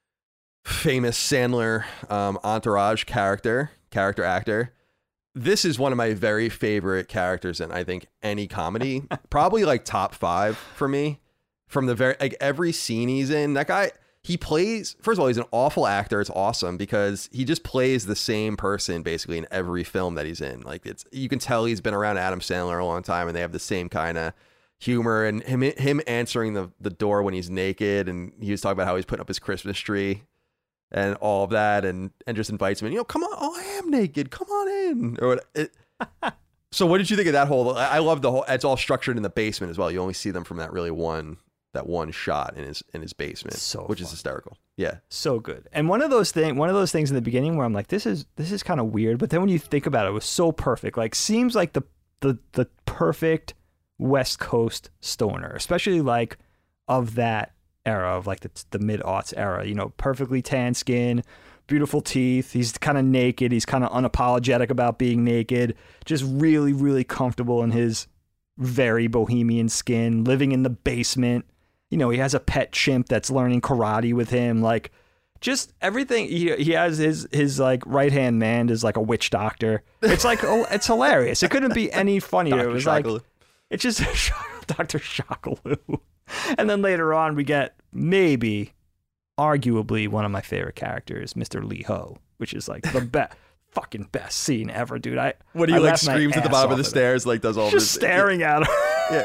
famous Sandler um, entourage character, character actor. This is one of my very favorite characters in, I think, any comedy. Probably like top five for me. From the very, like every scene he's in, that guy, he plays, first of all, he's an awful actor. It's awesome because he just plays the same person basically in every film that he's in. Like it's, you can tell he's been around Adam Sandler a long time and they have the same kind of humor, and him him answering the, the door when he's naked, and he was talking about how he's putting up his Christmas tree and all of that, and and just invites him in, you know, come on, oh, I am naked, come on in. Or what, it, so what did you think of that whole, I love the whole, it's all structured in the basement as well. You only see them from that really one, that one shot in his in his basement, so which fun. is hysterical. Yeah. So good. And one of those things, one of those things in the beginning where I'm like, this is, this is kind of weird. But then when you think about it, it was so perfect. Like seems like the, the, the perfect West Coast stoner, especially like of that era of like the, the mid-aughts era, you know, perfectly tan skin, beautiful teeth. He's kind of naked. He's kind of unapologetic about being naked, just really, really comfortable in his very bohemian skin, living in the basement. You know, he has a pet chimp that's learning karate with him. Like just everything. He he has his his like right hand man is like a witch doctor. It's like oh, it's hilarious. It couldn't be any funnier. Doctor It was Shockaloo. like it's just Doctor Shockaloo. And then later on we get maybe, arguably one of my favorite characters, Mister Lee Ho, which is like the best. Fucking best scene ever, dude. I When he I like laughed my screams at the ass bottom of off the it. stairs, like does all Just this. staring at him.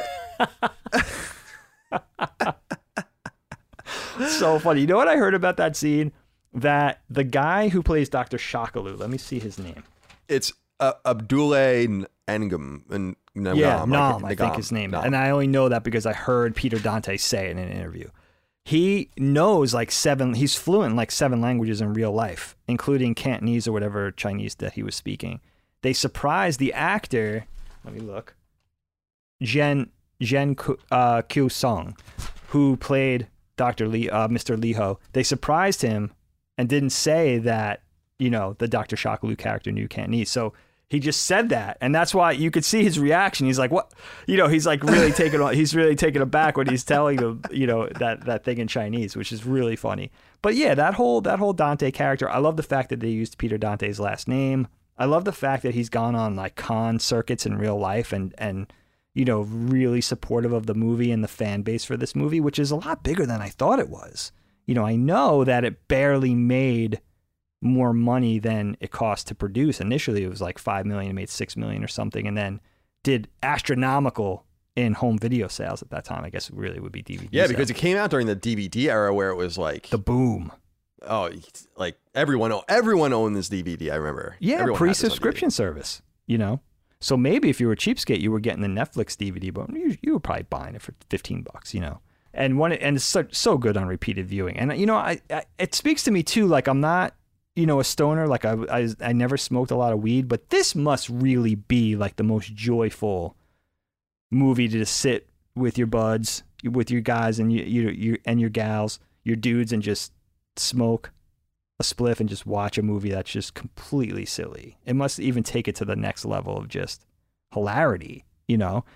Yeah. So funny. You know what I heard about that scene? That the guy who plays Doctor Shockaloo, let me see his name. It's uh, Abdoulaye Ngum. And Ngum, yeah, like, Nam, I think Ngum, his name. Nam. And I only know that because I heard Peter Dante say it in an interview. He knows like seven, he's fluent in like seven languages in real life, including Cantonese or whatever Chinese that he was speaking. They surprised the actor, let me look, Jen, Jen uh, Kyu Song, who played Doctor Lee, uh, Mister Lee Ho. They surprised him and didn't say that, you know, the Doctor Shockaloo character knew Cantonese. So he just said that, and that's why you could see his reaction. He's like, "What?" You know, he's like really taken. He's really taken aback when he's telling them, you know, that that thing in Chinese, which is really funny. But yeah, that whole that whole Dante character. I love the fact that they used Peter Dante's last name. I love the fact that he's gone on like con circuits in real life and and you know really supportive of the movie and the fan base for this movie, which is a lot bigger than I thought it was. You know, I know that it barely made more money than it cost to produce. Initially, it was like five million, it made six million or something, and then did astronomical in home video sales at that time. I guess it really would be D V D. Yeah, sales. because it came out during the D V D era where it was like the boom. Oh, like everyone, everyone owned this D V D. I remember. Yeah, Everyone had this on pre-subscription service. You know, so maybe if you were a cheapskate, you were getting the Netflix D V D, but you, you were probably buying it for fifteen bucks. You know, and one and it's so, so good on repeated viewing. And you know, I, I it speaks to me too. Like I'm not. You know, a stoner, like I, I, I never smoked a lot of weed, but this must really be like the most joyful movie to just sit with your buds, with your guys and you, you, you and your gals, your dudes, and just smoke a spliff and just watch a movie that's just completely silly. It must even take it to the next level of just hilarity, you know?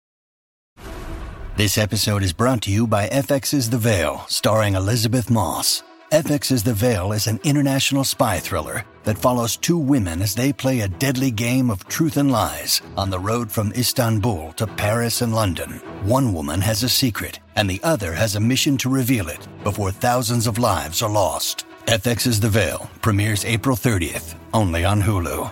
This episode is brought to you by F X's The Veil, starring Elizabeth Moss. F X's The Veil is an international spy thriller that follows two women as they play a deadly game of truth and lies on the road from Istanbul to Paris and London. One woman has a secret, and the other has a mission to reveal it before thousands of lives are lost. F X's The Veil premieres April thirtieth, only on Hulu.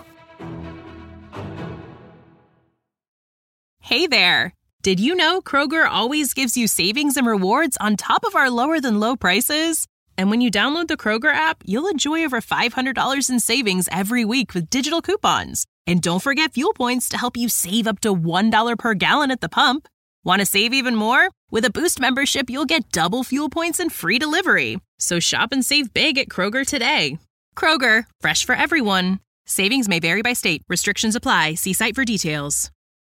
Hey there! Did you know Kroger always gives you savings and rewards on top of our lower-than-low prices? And when you download the Kroger app, you'll enjoy over five hundred dollars in savings every week with digital coupons. And don't forget fuel points to help you save up to one dollar per gallon at the pump. Want to save even more? With a Boost membership, you'll get double fuel points and free delivery. So shop and save big at Kroger today. Kroger, fresh for everyone. Savings may vary by state. Restrictions apply. See site for details.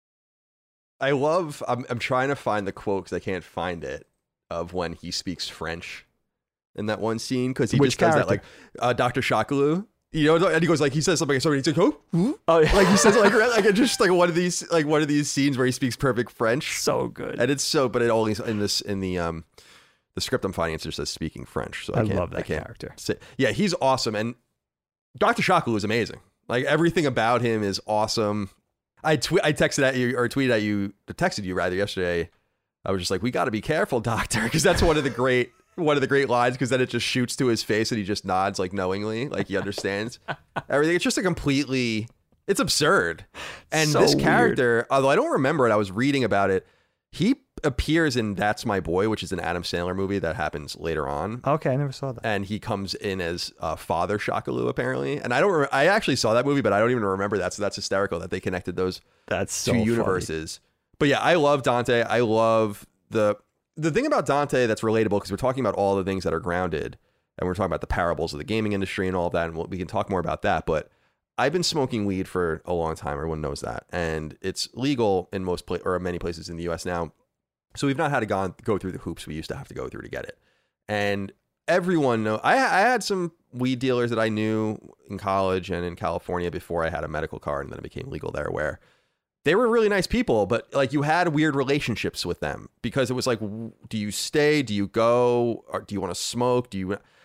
I love, I'm, I'm trying to find the quote because I can't find it, of when he speaks French in that one scene, because he Which just does that, character? like, uh, Doctor Shockaloo, you know, and he goes, like, he says something, somebody, he's like, oh, ooh. Oh, yeah. Like, he says, like, like, it's just like one of these, like, one of these scenes where he speaks perfect French. So good. And it's so, but it only, in this, in the, um, the script I'm finding, it just says speaking French. So I, I can't, love that I can't character. Say, yeah, he's awesome. And Doctor Shockaloo is amazing. Like, everything about him is awesome. I tw- I texted at you or tweeted at you, texted you rather yesterday. I was just like, we got to be careful, Doctor, because that's one of the great one of the great lines. Because then it just shoots to his face and he just nods like knowingly, like he understands everything. It's just a completely, it's absurd. And So this weird. character, although I don't remember it, I was reading about it. He appears in That's My Boy, which is an Adam Sandler movie that happens later on. Okay, I never saw that. And he comes in as uh, Father Shockaloo, apparently. And I don't. Re- I actually saw that movie, but I don't even remember that. So that's hysterical that they connected those That's so two funny. universes. But yeah, I love Dante. I love the the thing about Dante that's relatable, because we're talking about all the things that are grounded, and we're talking about the parables of the gaming industry and all of that, and we can talk more about that. But I've been smoking weed for a long time. Everyone knows that, and it's legal in most pla- or many places in the U S now. So we've not had to go, go through the hoops we used to have to go through to get it. And everyone know I, I had some weed dealers that I knew in college and in California before I had a medical card, and then it became legal there, where they were really nice people, but like you had weird relationships with them, because it was like, do you stay? Do you go? Or do you want to smoke? Do you?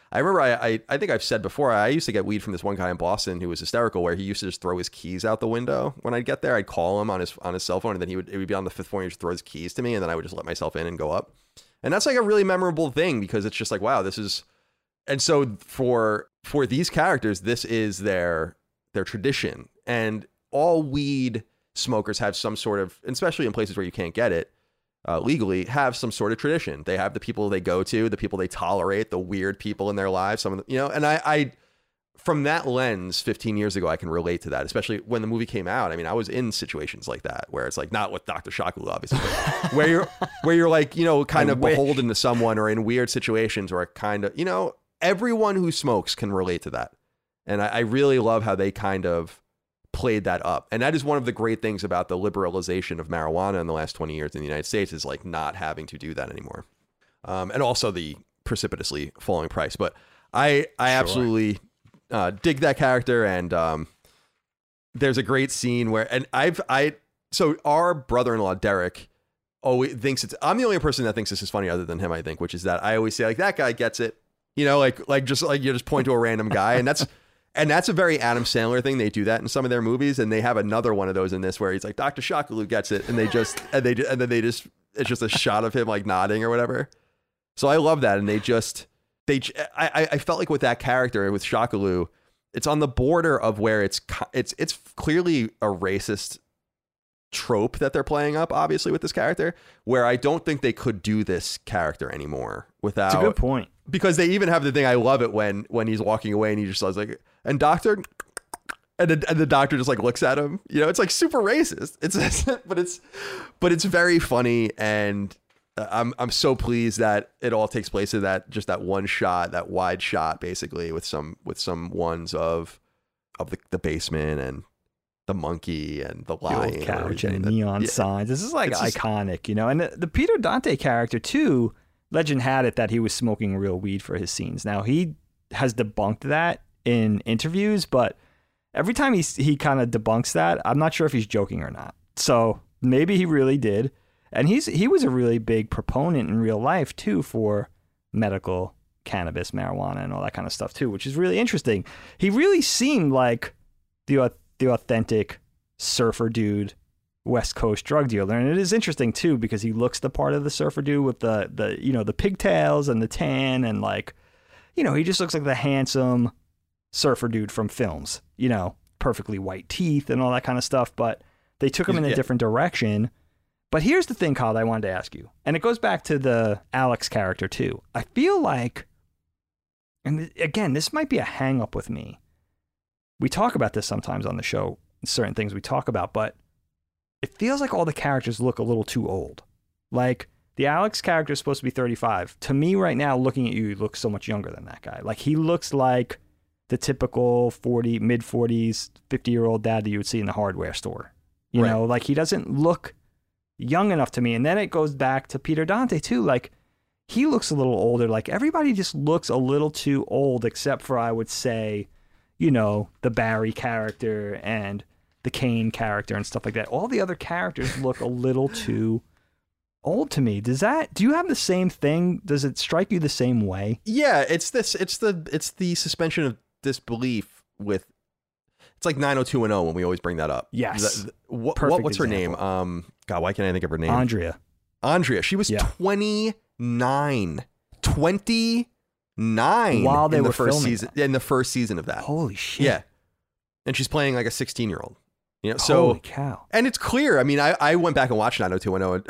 I remember I, I I think I've said before, I used to get weed from this one guy in Boston who was hysterical, where he used to just throw his keys out the window when I'd get there. I'd call him on his on his cell phone, and then he would it would be on the fifth floor, and he'd just throw his keys to me, and then I would just let myself in and go up. And that's like a really memorable thing, because it's just like, wow, this is. And so for for these characters, this is their their tradition, and all weed smokers have some sort of, especially in places where you can't get it uh, legally, have some sort of tradition. They have the people they go to, the people they tolerate, the weird people in their lives. Some of the, you know, and I, I, from that lens, fifteen years ago, I can relate to that, especially when the movie came out. I mean, I was in situations like that where it's like, not with Doctor Shakalu, obviously, but where you're, where you're like, you know, kind I of wish. beholden to someone, or in weird situations, or kind of, you know, everyone who smokes can relate to that. And I, I really love how they kind of played that up. And that is one of the great things about the liberalization of marijuana in the last twenty years in the United States, is like not having to do that anymore. Um, and also the precipitously falling price. But I, I Sure. absolutely uh, dig that character. And um, there's a great scene where, and I've, I, so our brother-in-law, Derek, always thinks it's, I'm the only person that thinks this is funny other than him, I think, which is that I always say, like, that guy gets it. You know, like, like just like you just point to a random guy, and that's, and that's a very Adam Sandler thing. They do that in some of their movies, and they have another one of those in this where he's like, Doctor Shakalu gets it, and they just, and they, and then they just, it's just a shot of him like nodding or whatever. So I love that, and they just, they, I, I felt like with that character with Shakalu, it's on the border of where it's, it's, it's clearly a racist trope that they're playing up, obviously, with this character, where I don't think they could do this character anymore without. It's a good point. Because they even have the thing, I love it when when he's walking away and he just was like, and doctor, and the, and the doctor just like looks at him. You know, it's like super racist. It's but it's but it's very funny, and I'm I'm so pleased that it all takes place in that just that one shot, that wide shot, basically with some with some ones of of the, the basement and the monkey and the lion, the old couch and the neon yeah. signs. This is like It's just- iconic, you know. And the, the Peter Dante character too. Legend had it that he was smoking real weed for his scenes. Now he has debunked that in interviews, but every time he he kind of debunks that, I'm not sure if he's joking or not. So maybe he really did. And he's he was a really big proponent in real life too for medical cannabis, marijuana, and all that kind of stuff too, which is really interesting. He really seemed like the the authentic surfer dude, West Coast drug dealer. And it is interesting too, because he looks the part of the surfer dude with the, the, you know, the pigtails and the tan, and like, you know, he just looks like the handsome surfer dude from films, you know, perfectly white teeth and all that kind of stuff. But they took him in a Yeah. different direction. But here's the thing, Kyle, that I wanted to ask you. And it goes back to the Alex character too. I feel like, and again, this might be a hang up with me. We talk about this sometimes on the show, certain things we talk about, but it feels like all the characters look a little too old. Like, the Alex character is supposed to be thirty-five. To me right now, looking at you, he looks so much younger than that guy. Like, he looks like the typical forty, mid-forties, fifty-year-old dad that you would see in the hardware store. You Right. know, like, he doesn't look young enough to me. And then it goes back to Peter Dante, too. Like, he looks a little older. Like, everybody just looks a little too old, except for, I would say, you know, the Barry character and the Kane character and stuff like that. All the other characters look a little too old to me. Does that, do you have the same thing? Does it strike you the same way? Yeah, it's this. It's the it's the suspension of disbelief with. It's like nine oh two one oh when we always bring that up. Yes. The- the- what, Perfect what what's her name? example. Um, God, why can't I think of her name? Andrea. Andrea. She was Yeah. twenty-nine. twenty-nine While they in the were first filming season. In the first season of that. Holy shit. Yeah. And she's playing like a sixteen-year-old. You know, so Holy cow. and it's clear. I mean, I, I went back and watched nine oh two one oh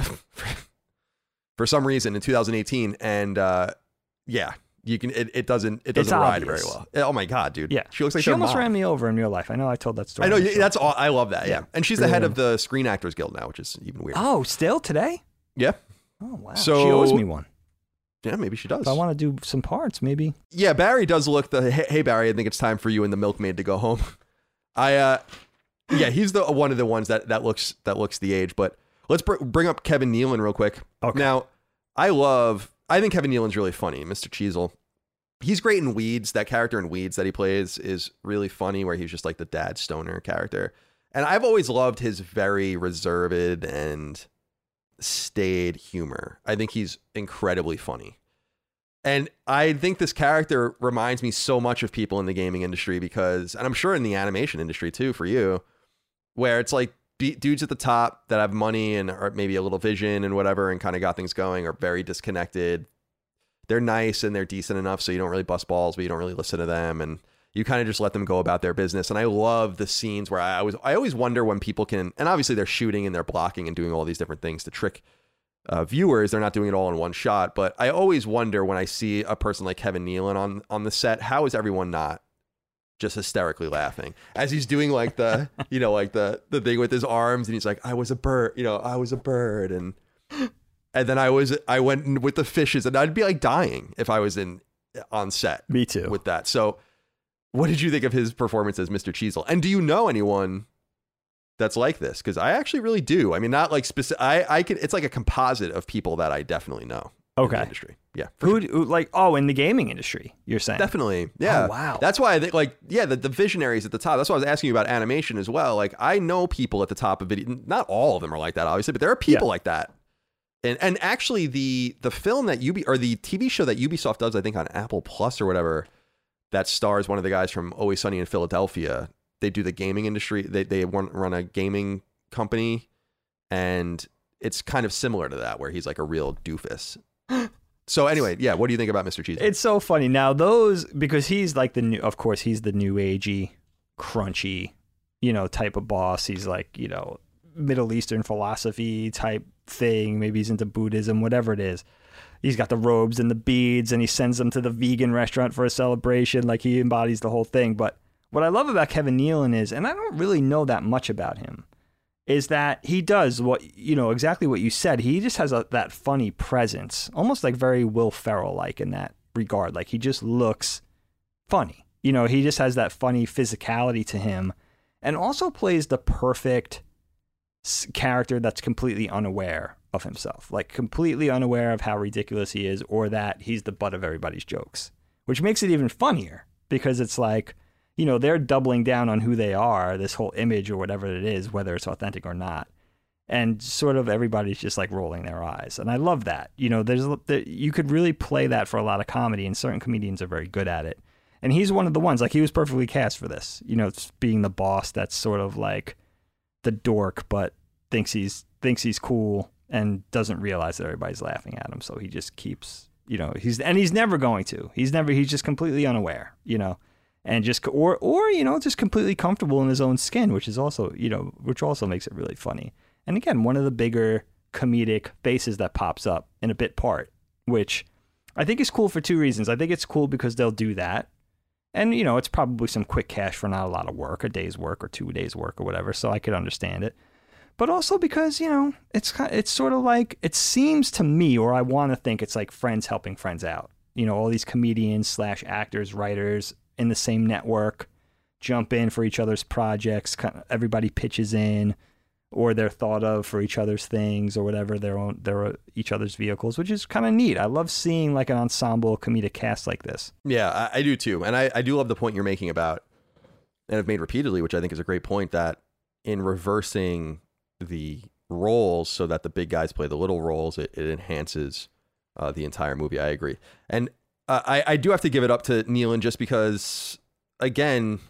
for some reason in two thousand eighteen, and uh, yeah, you can. It, it doesn't. It doesn't It's ride obvious. very well. Oh my god, dude. Yeah. she looks like she their almost mom. ran me over in real life. I know I told that story. I know. on the yeah, show. That's all. I love that. Yeah, Yeah. and she's the Really head nice. of the Screen Actors Guild now, which is even weird. Oh, still today? Yeah. Oh, wow. So- she owes me one. Yeah, maybe she does. If I want to do some parts, maybe. Yeah, Barry does look the. Hey, hey, Barry, I think it's time for you and the milkmaid to go home. I. uh Yeah, he's the one of the ones that that looks that looks the age. But let's br- bring up Kevin Nealon real quick. Okay. Now, I love. I think Kevin Nealon's really funny, Mister Cheezel. He's great in Weeds. That character in Weeds that he plays is really funny, where he's just like the dad stoner character. And I've always loved his very reserved and staid humor. I think he's incredibly funny. And I think this character reminds me so much of people in the gaming industry because, and I'm sure in the animation industry too, for you, where it's like dudes at the top that have money and or maybe a little vision and whatever and kind of got things going are very disconnected. They're nice and they're decent enough so you don't really bust balls, but you don't really listen to them. And you kind of just let them go about their business. And I love the scenes where I always, I always wonder when people can, and obviously they're shooting and they're blocking and doing all these different things to trick uh, viewers. They're not doing it all in one shot. But I always wonder when I see a person like Kevin Nealon on, on the set, how is everyone not just hysterically laughing as he's doing like the, you know, like the, the thing with his arms and he's like, I was a bird, you know, I was a bird. And, and then I was, I went with the fishes and I'd be like dying if I was in on set. Me too. With that. So what did you think of his performance as Mister Cheezel? And do you know anyone that's like this? Because I actually really do. I mean, not like specific. I, I can. It's like a composite of people that I definitely know. Okay. In the industry. Yeah. Who, sure. who like? Oh, in the gaming industry, you're saying? Definitely. Yeah. Oh, wow. That's why I think like yeah, the, the visionaries at the top. That's why I was asking you about animation as well. Like I know people at the top of video. Not all of them are like that, obviously, but there are people Yeah. like that. And and actually, the the film that Ubi or the T V show that Ubisoft does, I think on Apple Plus or whatever, that stars one of the guys from Always Sunny in Philadelphia. They do the gaming industry. They they run, run a gaming company, and it's kind of similar to that, where he's like a real doofus. So anyway, yeah, what do you think about Mister Cheezel? It's so funny now. Those because he's like the new. Of course, he's the new agey, crunchy, you know, type of boss. He's like you know Middle Eastern philosophy type thing. Maybe he's into Buddhism, whatever it is. He's got the robes and the beads, and he sends them to the vegan restaurant for a celebration. Like he embodies the whole thing. But what I love about Kevin Nealon is, and I don't really know that much about him, is that he does what, you know, exactly what you said. He just has a, that funny presence, almost like very Will Ferrell-like in that regard. Like he just looks funny. You know, he just has that funny physicality to him and also plays the perfect character that's completely unaware of himself, like completely unaware of how ridiculous he is or that he's the butt of everybody's jokes, which makes it even funnier because it's like, you know, they're doubling down on who they are, this whole image or whatever it is, whether it's authentic or not. And sort of everybody's just like rolling their eyes. And I love that. You know, there's there, you could really play that for a lot of comedy, and certain comedians are very good at it. And he's one of the ones, like he was perfectly cast for this, you know, being the boss that's sort of like the dork, but thinks he's thinks he's cool and doesn't realize that everybody's laughing at him. So he just keeps, you know, he's, and he's never going to, he's never, he's just completely unaware, you know, and just, or, or, you know, just completely comfortable in his own skin, which is also, you know, which also makes it really funny. And again, one of the bigger comedic faces that pops up in a bit part, which I think is cool for two reasons. I think it's cool because they'll do that. And, you know, it's probably some quick cash for not a lot of work, a day's work or two days work or whatever. So I could understand it. But also because, you know, it's it's sort of like, it seems to me, or I want to think it's like friends helping friends out. You know, all these comedians slash actors, writers in the same network jump in for each other's projects. Everybody pitches in, or they're thought of for each other's things or whatever, their own, their each other's vehicles, which is kind of neat. I love seeing like an ensemble comedic cast like this. Yeah, I, I do too. And I, I do love the point you're making about, and I've made repeatedly, which I think is a great point, that in reversing the roles so that the big guys play the little roles, it, it enhances uh, the entire movie. I agree. And uh, I, I do have to give it up to Nealon just because, again,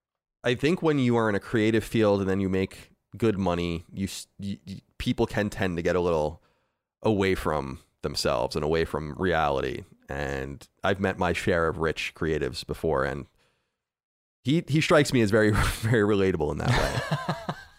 I think when you are in a creative field and then you make good money, you, you, you people can tend to get a little away from themselves and away from reality. And I've met my share of rich creatives before, and he he strikes me as very, very relatable in that way.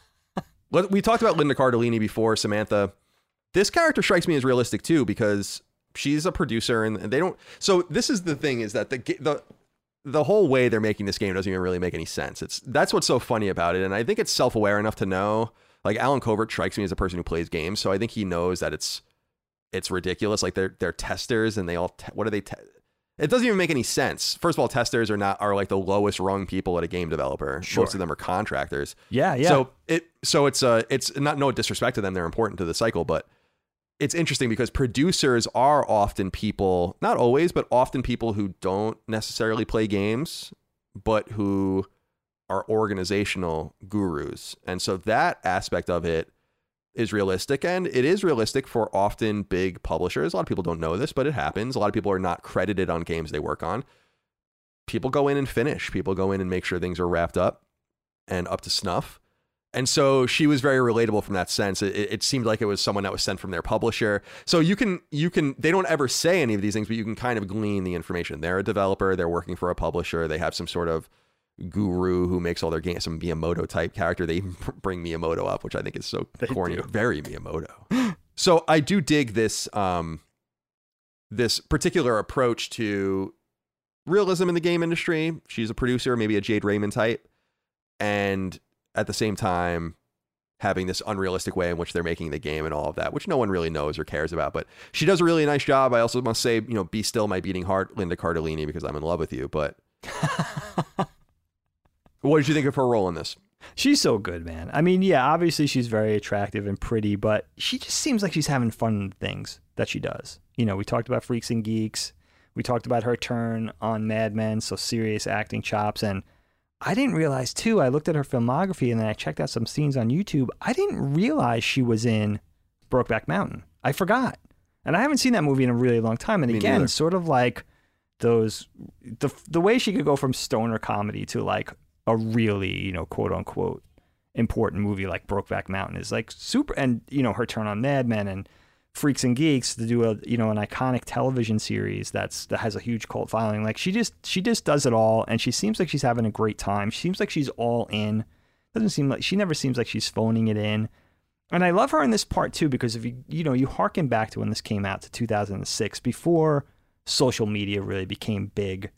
We talked about Linda Cardellini before, Samantha. This character strikes me as realistic too, because she's a producer and they don't. So this is the thing, is that the the the whole way they're making this game doesn't even really make any sense. It's that's what's so funny about it. And I think it's self-aware enough to know, like Alan Covert strikes me as a person who plays games. So I think he knows that it's it's ridiculous. Like they're they're testers and they all te- what are they? Te- It doesn't even make any sense. First of all, testers are not are like the lowest rung people at a game developer. Sure. Most of them are contractors. Yeah, yeah. So it so it's uh it's not no disrespect to them. They're important to the cycle, but it's interesting because producers are often people, not always, but often people who don't necessarily play games, but who are organizational gurus. And so that aspect of it is realistic, and it is realistic for often big publishers. A lot of people don't know this, but it happens. A lot of people are not credited on games they work on. People go in and finish. People go in and make sure things are wrapped up and up to snuff. And so she was very relatable from that sense. It, it seemed like it was someone that was sent from their publisher. So you can, you can, they don't ever say any of these things, but you can kind of glean the information. They're a developer. They're working for a publisher. They have some sort of guru who makes all their games, some Miyamoto type character. They even bring Miyamoto up, which I think is so they corny. Do. Very Miyamoto. So I do dig this, um, this particular approach to realism in the game industry. She's a producer, maybe a Jade Raymond type. And at the same time, having this unrealistic way in which they're making the game and all of that, which no one really knows or cares about. But she does a really nice job. I also must say, you know, be still my beating heart, Linda Cardellini, because I'm in love with you. But what did you think of her role in this? She's so good, man. I mean, yeah, obviously she's very attractive and pretty, but she just seems like she's having fun in the things that she does. You know, we talked about Freaks and Geeks. We talked about her turn on Mad Men, so serious acting chops. And I didn't realize, too, I looked at her filmography and then I checked out some scenes on YouTube. I didn't realize she was in Brokeback Mountain. I forgot. And I haven't seen that movie in a really long time. And Me again, neither. sort of like those, the the way she could go from stoner comedy to like a really, you know, quote unquote, important movie like Brokeback Mountain is like super. And, you know, her turn on Mad Men and Freaks and Geeks to do a, you know, an iconic television series that's that has a huge cult following. Like she just she just does it all, and she seems like she's having a great time. She seems like she's all in. Doesn't seem like she never seems like she's phoning it in. And I love her in this part too, because if you you know you harken back to when this came out to two thousand six, before social media really became big,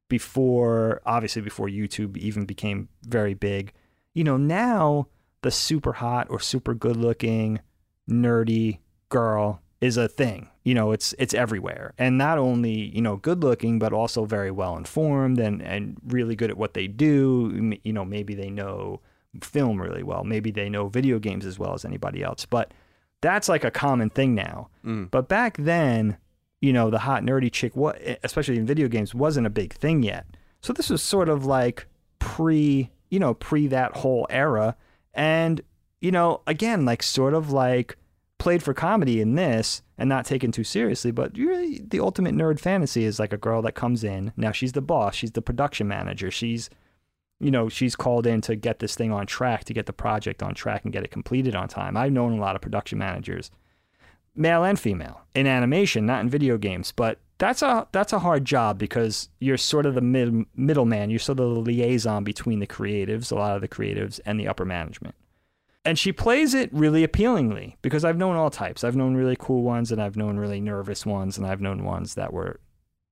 before obviously before YouTube even became very big. You know, now the super hot or super good looking nerdy girl is a thing. You know, it's it's everywhere. And not only, you know, good looking, but also very well informed and, and really good at what they do. You know, maybe they know film really well. Maybe they know video games as well as anybody else. But that's like a common thing now. Mm. But back then, you know, the hot nerdy chick, what especially in video games, wasn't a big thing yet. So this was sort of like pre, you know, pre that whole era. And, you know, again, like sort of like played for comedy in this and not taken too seriously, but really the ultimate nerd fantasy is like a girl that comes in. Now she's the boss. She's the production manager. She's, you know, she's called in to get this thing on track, to get the project on track and get it completed on time. I've known a lot of production managers, male and female, in animation, not in video games, but that's a that's a hard job because you're sort of the mid, middleman. You're sort of the liaison between the creatives, a lot of the creatives, and the upper management. And she plays it really appealingly because I've known all types. I've known really cool ones and I've known really nervous ones and I've known ones that were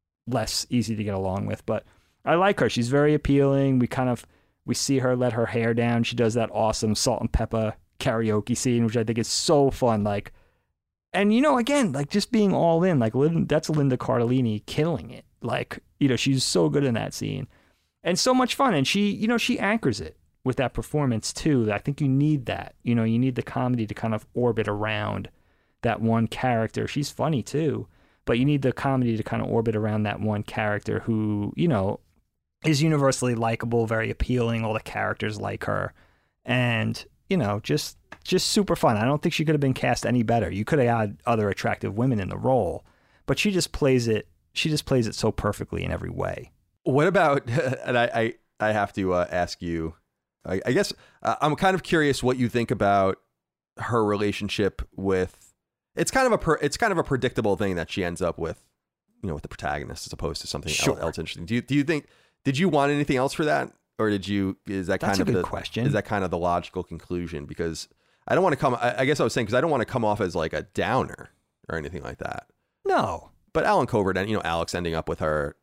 less easy to get along with. But I like her. She's very appealing. We kind of, we see her let her hair down. She does that awesome salt and pepper karaoke scene, which I think is so fun. Like, and you know, again, like just being all in, like that's Linda Cardellini killing it. Like, you know, she's so good in that scene and so much fun. And she, you know, she anchors it with that performance too. I think you need that. You know, you need the comedy to kind of orbit around that one character. She's funny too, but you need the comedy to kind of orbit around that one character who, you know, is universally likable, very appealing. All the characters like her, and you know, just just super fun. I don't think she could have been cast any better. You could have had other attractive women in the role, but she just plays it. She just plays it so perfectly in every way. What about? And I I, I have to uh, ask you. I, I guess uh, I'm kind of curious what you think about her relationship with. It's kind of a per, it's kind of a predictable thing that she ends up with, you know, with the protagonist as opposed to something sure. else, else interesting. Do you do you think? Did you want anything else for that, or did you? Is that That's kind a of good the question? Is that kind of the logical conclusion? Because I don't want to come. I, I guess I was saying because I don't want to come off as like a downer or anything like that. No, but Alan Covert and you know Alex ending up with her.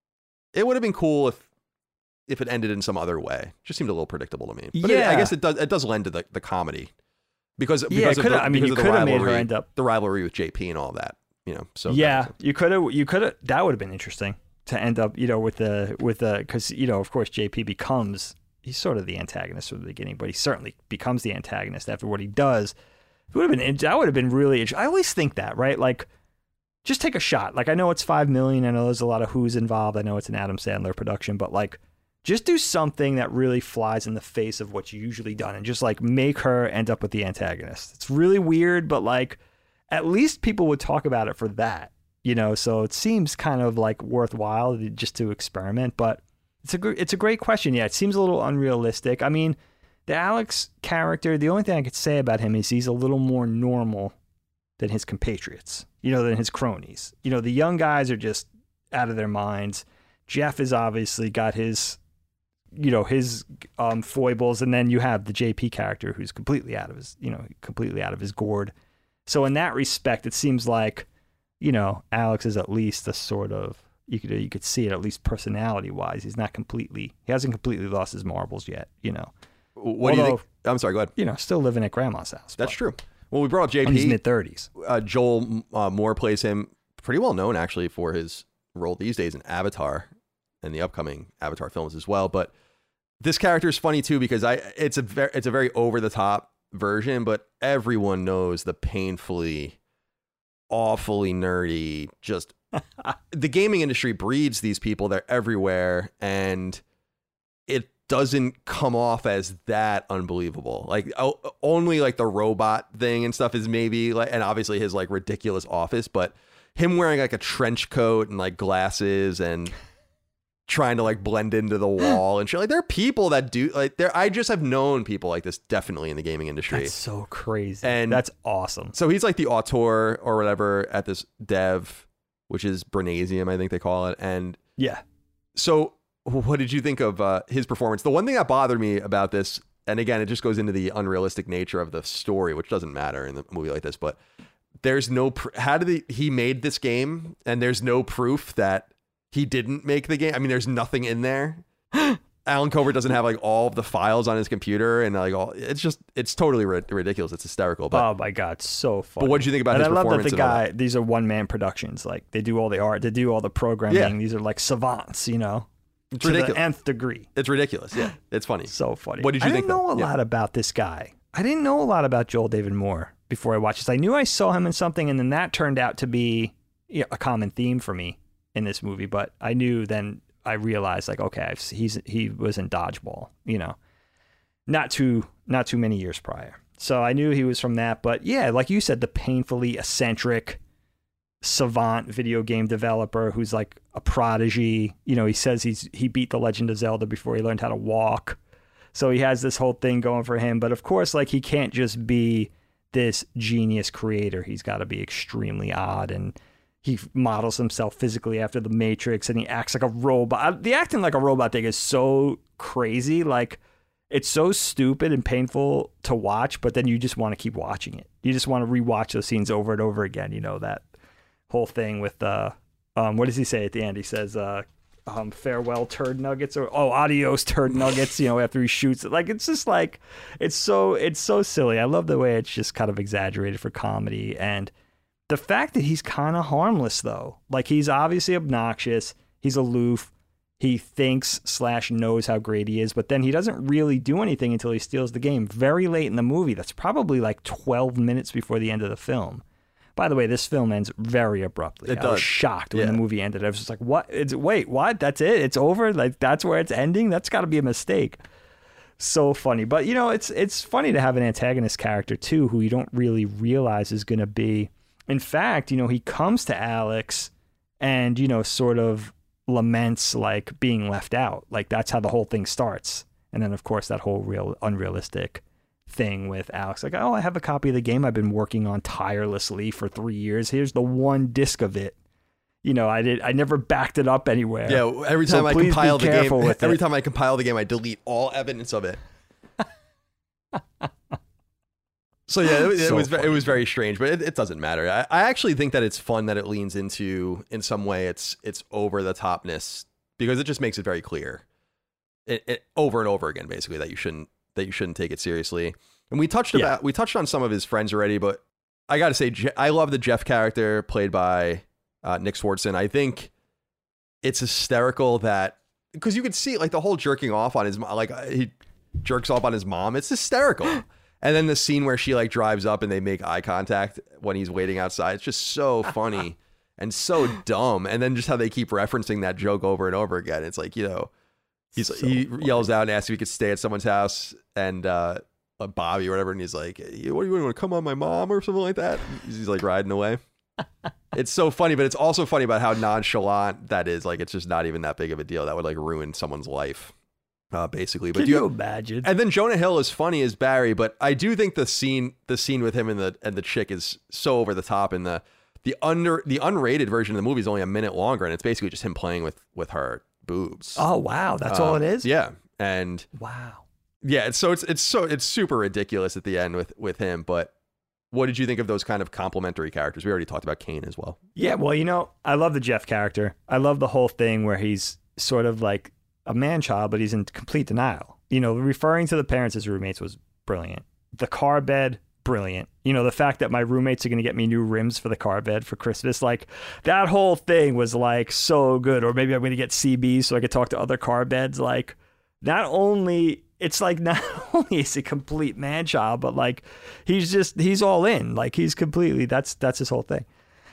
It would have been cool if. If it ended in some other way. Just seemed a little predictable to me. But yeah. it, I guess it does it does lend to the, the comedy. Because, because yeah, of the, I mean, because you of the could have made rivalry, her end up the rivalry with J P and all that, you know. So yeah, you could have you could have that would have been interesting to end up, you know, with the with the because you know, of course, J P becomes he's sort of the antagonist from the beginning, but he certainly becomes the antagonist after what he does. It would have been that would have been really interesting. I always think that, right? Like, just take a shot. Like, I know it's five million. I know there's a lot of who's involved. I know it's an Adam Sandler production, but like, just do something that really flies in the face of what's usually done and just like make her end up with the antagonist. It's really weird, but like at least people would talk about it for that, you know? So it seems kind of like worthwhile just to experiment, but it's a, it's a great question. Yeah, it seems a little unrealistic. I mean, the Alex character, the only thing I could say about him is he's a little more normal than his compatriots, you know, than his cronies. You know, the young guys are just out of their minds. Jeff has obviously got his, you know, his um, foibles, and then you have the J P character who's completely out of his, you know, completely out of his gourd. So in that respect, it seems like, you know, Alex is at least a sort of, you could you could see it at least personality wise. He's not completely, he hasn't completely lost his marbles yet, you know. What Although, do you think? I'm sorry, go ahead. You know, still living at grandma's house. That's true. Well, we brought up J P. In his mid thirties. Uh, Joel uh, Moore plays him, pretty well known actually for his role these days in Avatar and the upcoming Avatar films as well. But this character is funny too because I it's a very it's a very over the top version, but everyone knows the painfully, awfully nerdy. Just the gaming industry breeds these people. They're everywhere, and it doesn't come off as that unbelievable. Like oh, only like the robot thing and stuff is maybe like, and obviously his like ridiculous office, but him wearing like a trench coat and like glasses and trying to like blend into the wall and shit. Like there are people that do like there. I just have known people like this definitely in the gaming industry. That's so crazy. And that's awesome. So he's like the auteur or whatever at this dev, which is Brenasium, I think they call it. And yeah. So what did you think of uh, his performance? The one thing that bothered me about this, and again, it just goes into the unrealistic nature of the story, which doesn't matter in a movie like this, but there's no, pr- how did he, he made this game and there's no proof that he didn't make the game. I mean, there's nothing in there. Alan Covert doesn't have like all of the files on his computer and like all, it's just, it's totally ri- ridiculous. It's hysterical. But, oh my God, so funny. But what did you think about and his I love performance? that the guy, these are one man productions. Like they do all the art, they do all the programming. Yeah. These are like savants, you know? It's to ridiculous. The nth degree. It's ridiculous. Yeah. It's funny. So funny. What did you I think? I didn't know though? a yeah. lot about this guy. I didn't know a lot about Joel David Moore before I watched this. I knew I saw him in something, and then that turned out to be you know, a common theme for me in this movie. But I knew then I realized like, okay, I've, he's he was in Dodgeball, you know, not too not too many years prior. So I knew he was from that. But yeah, like you said, the painfully eccentric savant video game developer who's like a prodigy. You know, he says he's he beat The Legend of Zelda before he learned how to walk. So he has this whole thing going for him. But of course, like he can't just be this genius creator. He's got to be extremely odd, and he models himself physically after the Matrix, and he acts like a robot. The acting like a robot thing is so crazy. Like it's so stupid and painful to watch, but then you just want to keep watching it. You just want to rewatch those scenes over and over again. You know, that whole thing with uh um what does he say at the end? He says uh um farewell turd nuggets, or oh adios turd nuggets, you know, after he shoots it. Like it's just like it's so it's so silly. I love the way it's just kind of exaggerated for comedy, and the fact that he's kind of harmless though. Like he's obviously obnoxious, he's aloof, he thinks slash knows how great he is, but then he doesn't really do anything until he steals the game very late in the movie. That's probably like twelve minutes before the end of the film. By the way, this film ends very abruptly. It I does. was shocked when yeah. the movie ended. I was just like, what? It's wait, what? That's it? It's over? Like that's where it's ending? That's got to be a mistake. So funny. But you know, it's it's funny to have an antagonist character too who you don't really realize is going to be. In fact, you know, he comes to Alex and, you know, sort of laments like being left out. Like that's how the whole thing starts. And then of course that whole real unrealistic thing with Alex, like, oh, I have a copy of the game I've been working on tirelessly for three years. Here's the one disc of it. You know, I did. I never backed it up anywhere. Yeah, every time so I please compile be the game, with every it. time I compile the game, I delete all evidence of it. So yeah, it, it So was funny. it was very strange, but it, it doesn't matter. I, I actually think that it's fun that it leans into, in some way, it's it's over the topness because it just makes it very clear, it, it over and over again, basically that you shouldn't that you shouldn't take it seriously. And we touched Yeah. about we touched on some of his friends already, but I got to say, Je- I love the Jeff character played by uh, Nick Swardson. I think it's hysterical that because you could see like the whole jerking off on his mo- like uh, he jerks off on his mom. It's hysterical. And then the scene where she like drives up and they make eye contact when he's waiting outside. It's just so funny and so dumb. And then just how they keep referencing that joke over and over again. It's like, you know, He's So he funny. yells out and asks if he could stay at someone's house, and uh, uh, Bobby or whatever, and he's like, hey, "What do you want to come on my mom or something like that?" He's like riding away. It's so funny, but it's also funny about how nonchalant that is. Like, it's just not even that big of a deal. That would like ruin someone's life, uh, basically. But Can do you you imagine? And then Jonah Hill is funny as Barry, but I do think the scene, the scene with him and the and the chick is so over the top. And the the under the unrated version of the movie is only a minute longer, and it's basically just him playing with with her boobs. Oh wow, that's Um, all it is. Yeah, and Wow. yeah, it's, so it's it's so it's super ridiculous at the end with with him. But what did you think of those kind of complementary characters? We already talked about Kane as well. Yeah, well, you know, I love the Jeff character. I love the whole thing where he's sort of like a man-child, but he's in complete denial. You know, referring to the parents as roommates was brilliant. The car bed, brilliant. You know, the fact that my roommates are going to get me new rims for the car bed for Christmas, like that whole thing was like so good. Or maybe I'm going to get C Bs so I could talk to other car beds. Like, not only... It's like not only is he a complete man-child, but like he's just he's all in. Like he's completely that's that's his whole thing.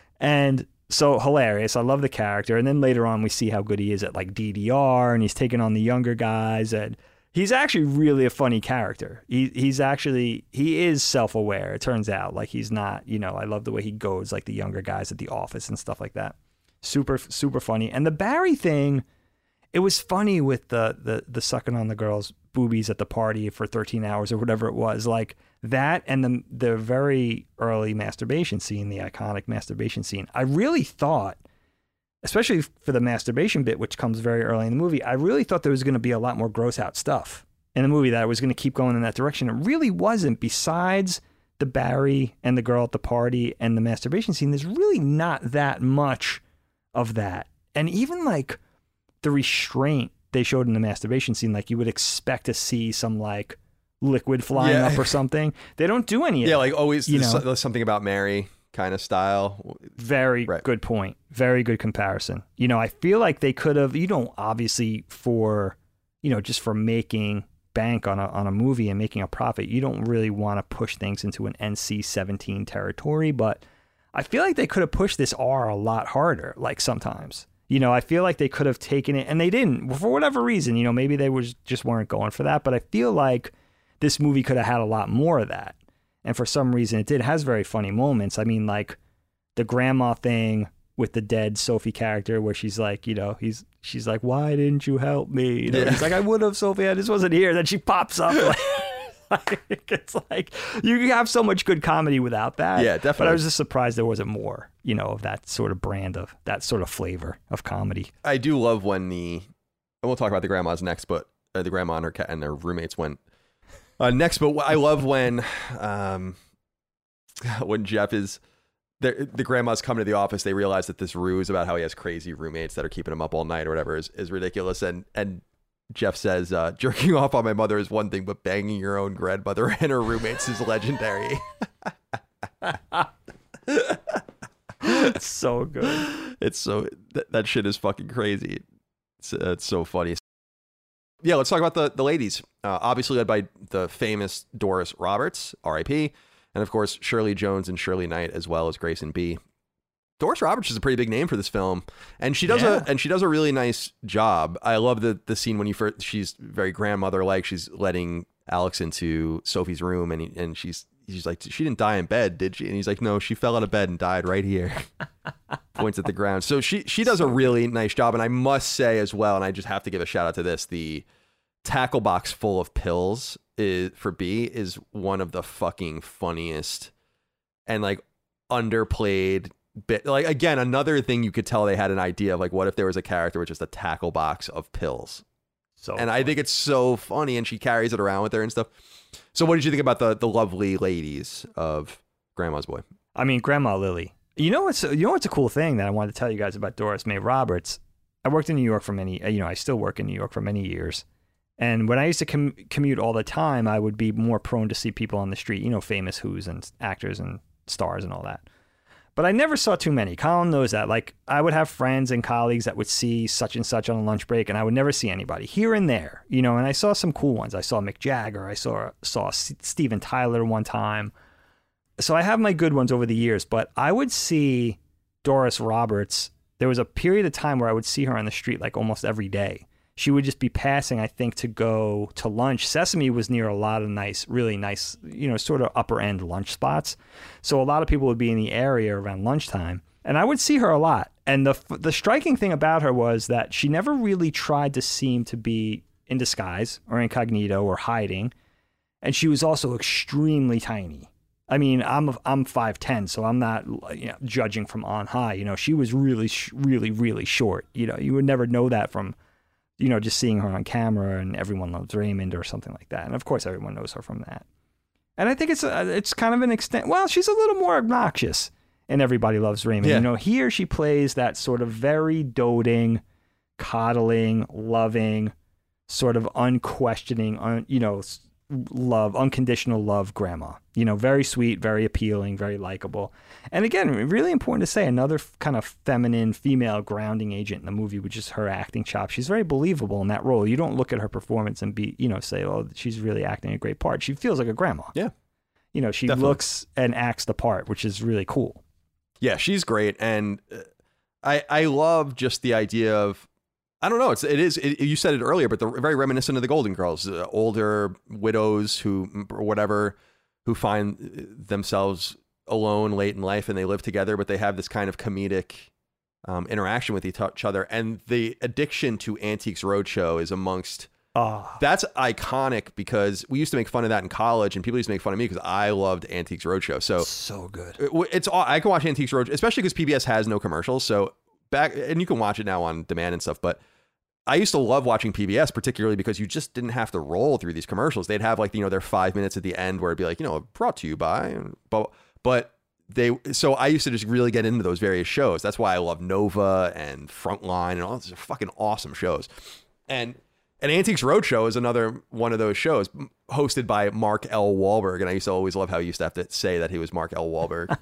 And so hilarious. I love the character. And then later on we see how good he is at like D D R, and he's taking on the younger guys, and he's actually really a funny character. He he's actually he is self-aware, it turns out. Like he's not, you know, I love the way he goes like the younger guys at the office and stuff like that. Super super funny. And the Barry thing, it was funny with the the the sucking on the girls' boobies at the party for thirteen hours or whatever it was. Like that and the the very early masturbation scene, the iconic masturbation scene. I really thought, especially for the masturbation bit, which comes very early in the movie, I really thought there was going to be a lot more gross out stuff in the movie, that I was going to keep going in that direction. It really wasn't. Besides the Barry and the girl at the party and the masturbation scene, there's really not that much of that. And even like the restraint they showed in the masturbation scene, like you would expect to see some like liquid flying Yeah. up or something. They don't do any of Yeah, that. like always, you there's know? so- something about Mary kind of style. Very Right. good point. Very good comparison. You know, I feel like they could have, you know, obviously for, you know, just for making bank on a on a movie and making a profit, you don't really want to push things into an N C seventeen territory, but I feel like they could have pushed this R a lot harder, like sometimes. You know, I feel like they could have taken it, and they didn't, for whatever reason. You know, maybe they was just weren't going for that, but I feel like this movie could have had a lot more of that. And for some reason it did. It has very funny moments. I mean, like the grandma thing with the dead Sophie character where she's like, you know, he's she's like, why didn't you help me? You know, Yeah. he's like, I would have, Sophie, I just wasn't here. Then she pops up. Like, like, it's like, you can have so much good comedy without that. Yeah, But I definitely. was just surprised there wasn't more, you know, of that sort of brand of, that sort of flavor of comedy. I do love when the, and we'll talk about the grandmas next, but uh, the grandma and her cat and their roommates went uh, next. But I love when, um, when Jeff is, the the grandma's come to the office. They realize that this ruse about how he has crazy roommates that are keeping him up all night or whatever is, is ridiculous. And and Jeff says, uh, jerking off on my mother is one thing, but banging your own grandmother and her roommates is legendary. It's so good. It's so that, that shit is fucking crazy. It's, uh, it's so funny. Yeah, let's talk about the the ladies. Uh, obviously led by the famous Doris Roberts, R I P, and of course Shirley Jones and Shirley Knight, as well as Grayson B. Doris Roberts is a pretty big name for this film, and she does Yeah. a and she does a really nice job. I love the the scene when you first. She's very grandmother like. She's letting Alex into Sophie's room, and he, and she's she's like, she didn't die in bed, did she? And he's like, no, she fell out of bed and died right here. Points at the ground. So she she does a really nice job, and I must say as well, and I just have to give a shout out to this: the tackle box full of pills is for B is one of the fucking funniest and like underplayed bit. Like again, another thing you could tell they had an idea of, like, what if there was a character with just a tackle box of pills? So And I think it's so funny, and she carries it around with her and stuff. So what did you think about the the lovely ladies of Grandma's Boy? I mean, Grandma Lily. You know what's you know what's a cool thing that I wanted to tell you guys about Doris May Roberts. I worked in New York for many, you know, I still work in New York for many years. And when I used to com- commute all the time, I would be more prone to see people on the street, you know, famous who's and actors and stars and all that. But I never saw too many. Colin knows that. Like, I would have friends and colleagues that would see such and such on a lunch break, and I would never see anybody here and there, you know. And I saw some cool ones. I saw Mick Jagger. I saw saw S- Steven Tyler one time. So I have my good ones over the years, but I would see Doris Roberts. There was a period of time where I would see her on the street like almost every day. she would just be passing, I think, to go to lunch. Sesame was near a lot of nice, really nice, you know, sort of upper end lunch spots. So a lot of people would be in the area around lunchtime. And I would see her a lot. And the the striking thing about her was that she never really tried to seem to be in disguise or incognito or hiding. And she was also extremely tiny. I mean, I'm I'm five ten, so I'm not, you know, judging from on high. You know, she was really, really, really short. You know, you would never know that from, you know, just seeing her on camera and Everyone Loves Raymond or something like that. And of course, everyone knows her from that. And I think it's a, it's kind of an extent. Well, she's a little more obnoxious in Everybody Loves Raymond. Yeah. You know, here she plays that sort of very doting, coddling, loving, sort of unquestioning, un, you know, love, unconditional love grandma. You know, very sweet, very appealing, very likable. And again, really important to say, another kind of feminine, female grounding agent in the movie, which is her acting chops. She's very believable in that role. You don't look at her performance and be, you know, say, oh, she's really acting a great part. She feels like a grandma. Yeah. You know, she Definitely. looks and acts the part, which is really cool. Yeah, she's great. And I I love just the idea of, I don't know. It's it is. It, you said it earlier, but they're very reminiscent of the Golden Girls, uh, older widows who or whatever, who find themselves alone late in life and they live together, but they have this kind of comedic um, interaction with each other. And the addiction to Antiques Roadshow is amongst. Oh. That's iconic because we used to make fun of that in college, and people used to make fun of me because I loved Antiques Roadshow. So so good. It, it's all I can watch Antiques Roadshow, especially because P B S has no commercials. So back, and you can watch it now on demand and stuff, but. I used to love watching P B S, particularly because you just didn't have to roll through these commercials. They'd have like, you know, their five minutes at the end where it'd be like, you know, brought to you by, but, but they, so I used to just really get into those various shows. That's why I love Nova and Frontline and all these fucking awesome shows. And, and Antiques Roadshow is another one of those shows hosted by Mark L. Wahlberg. And I used to always love how he used to have to say that he was Mark L. Wahlberg.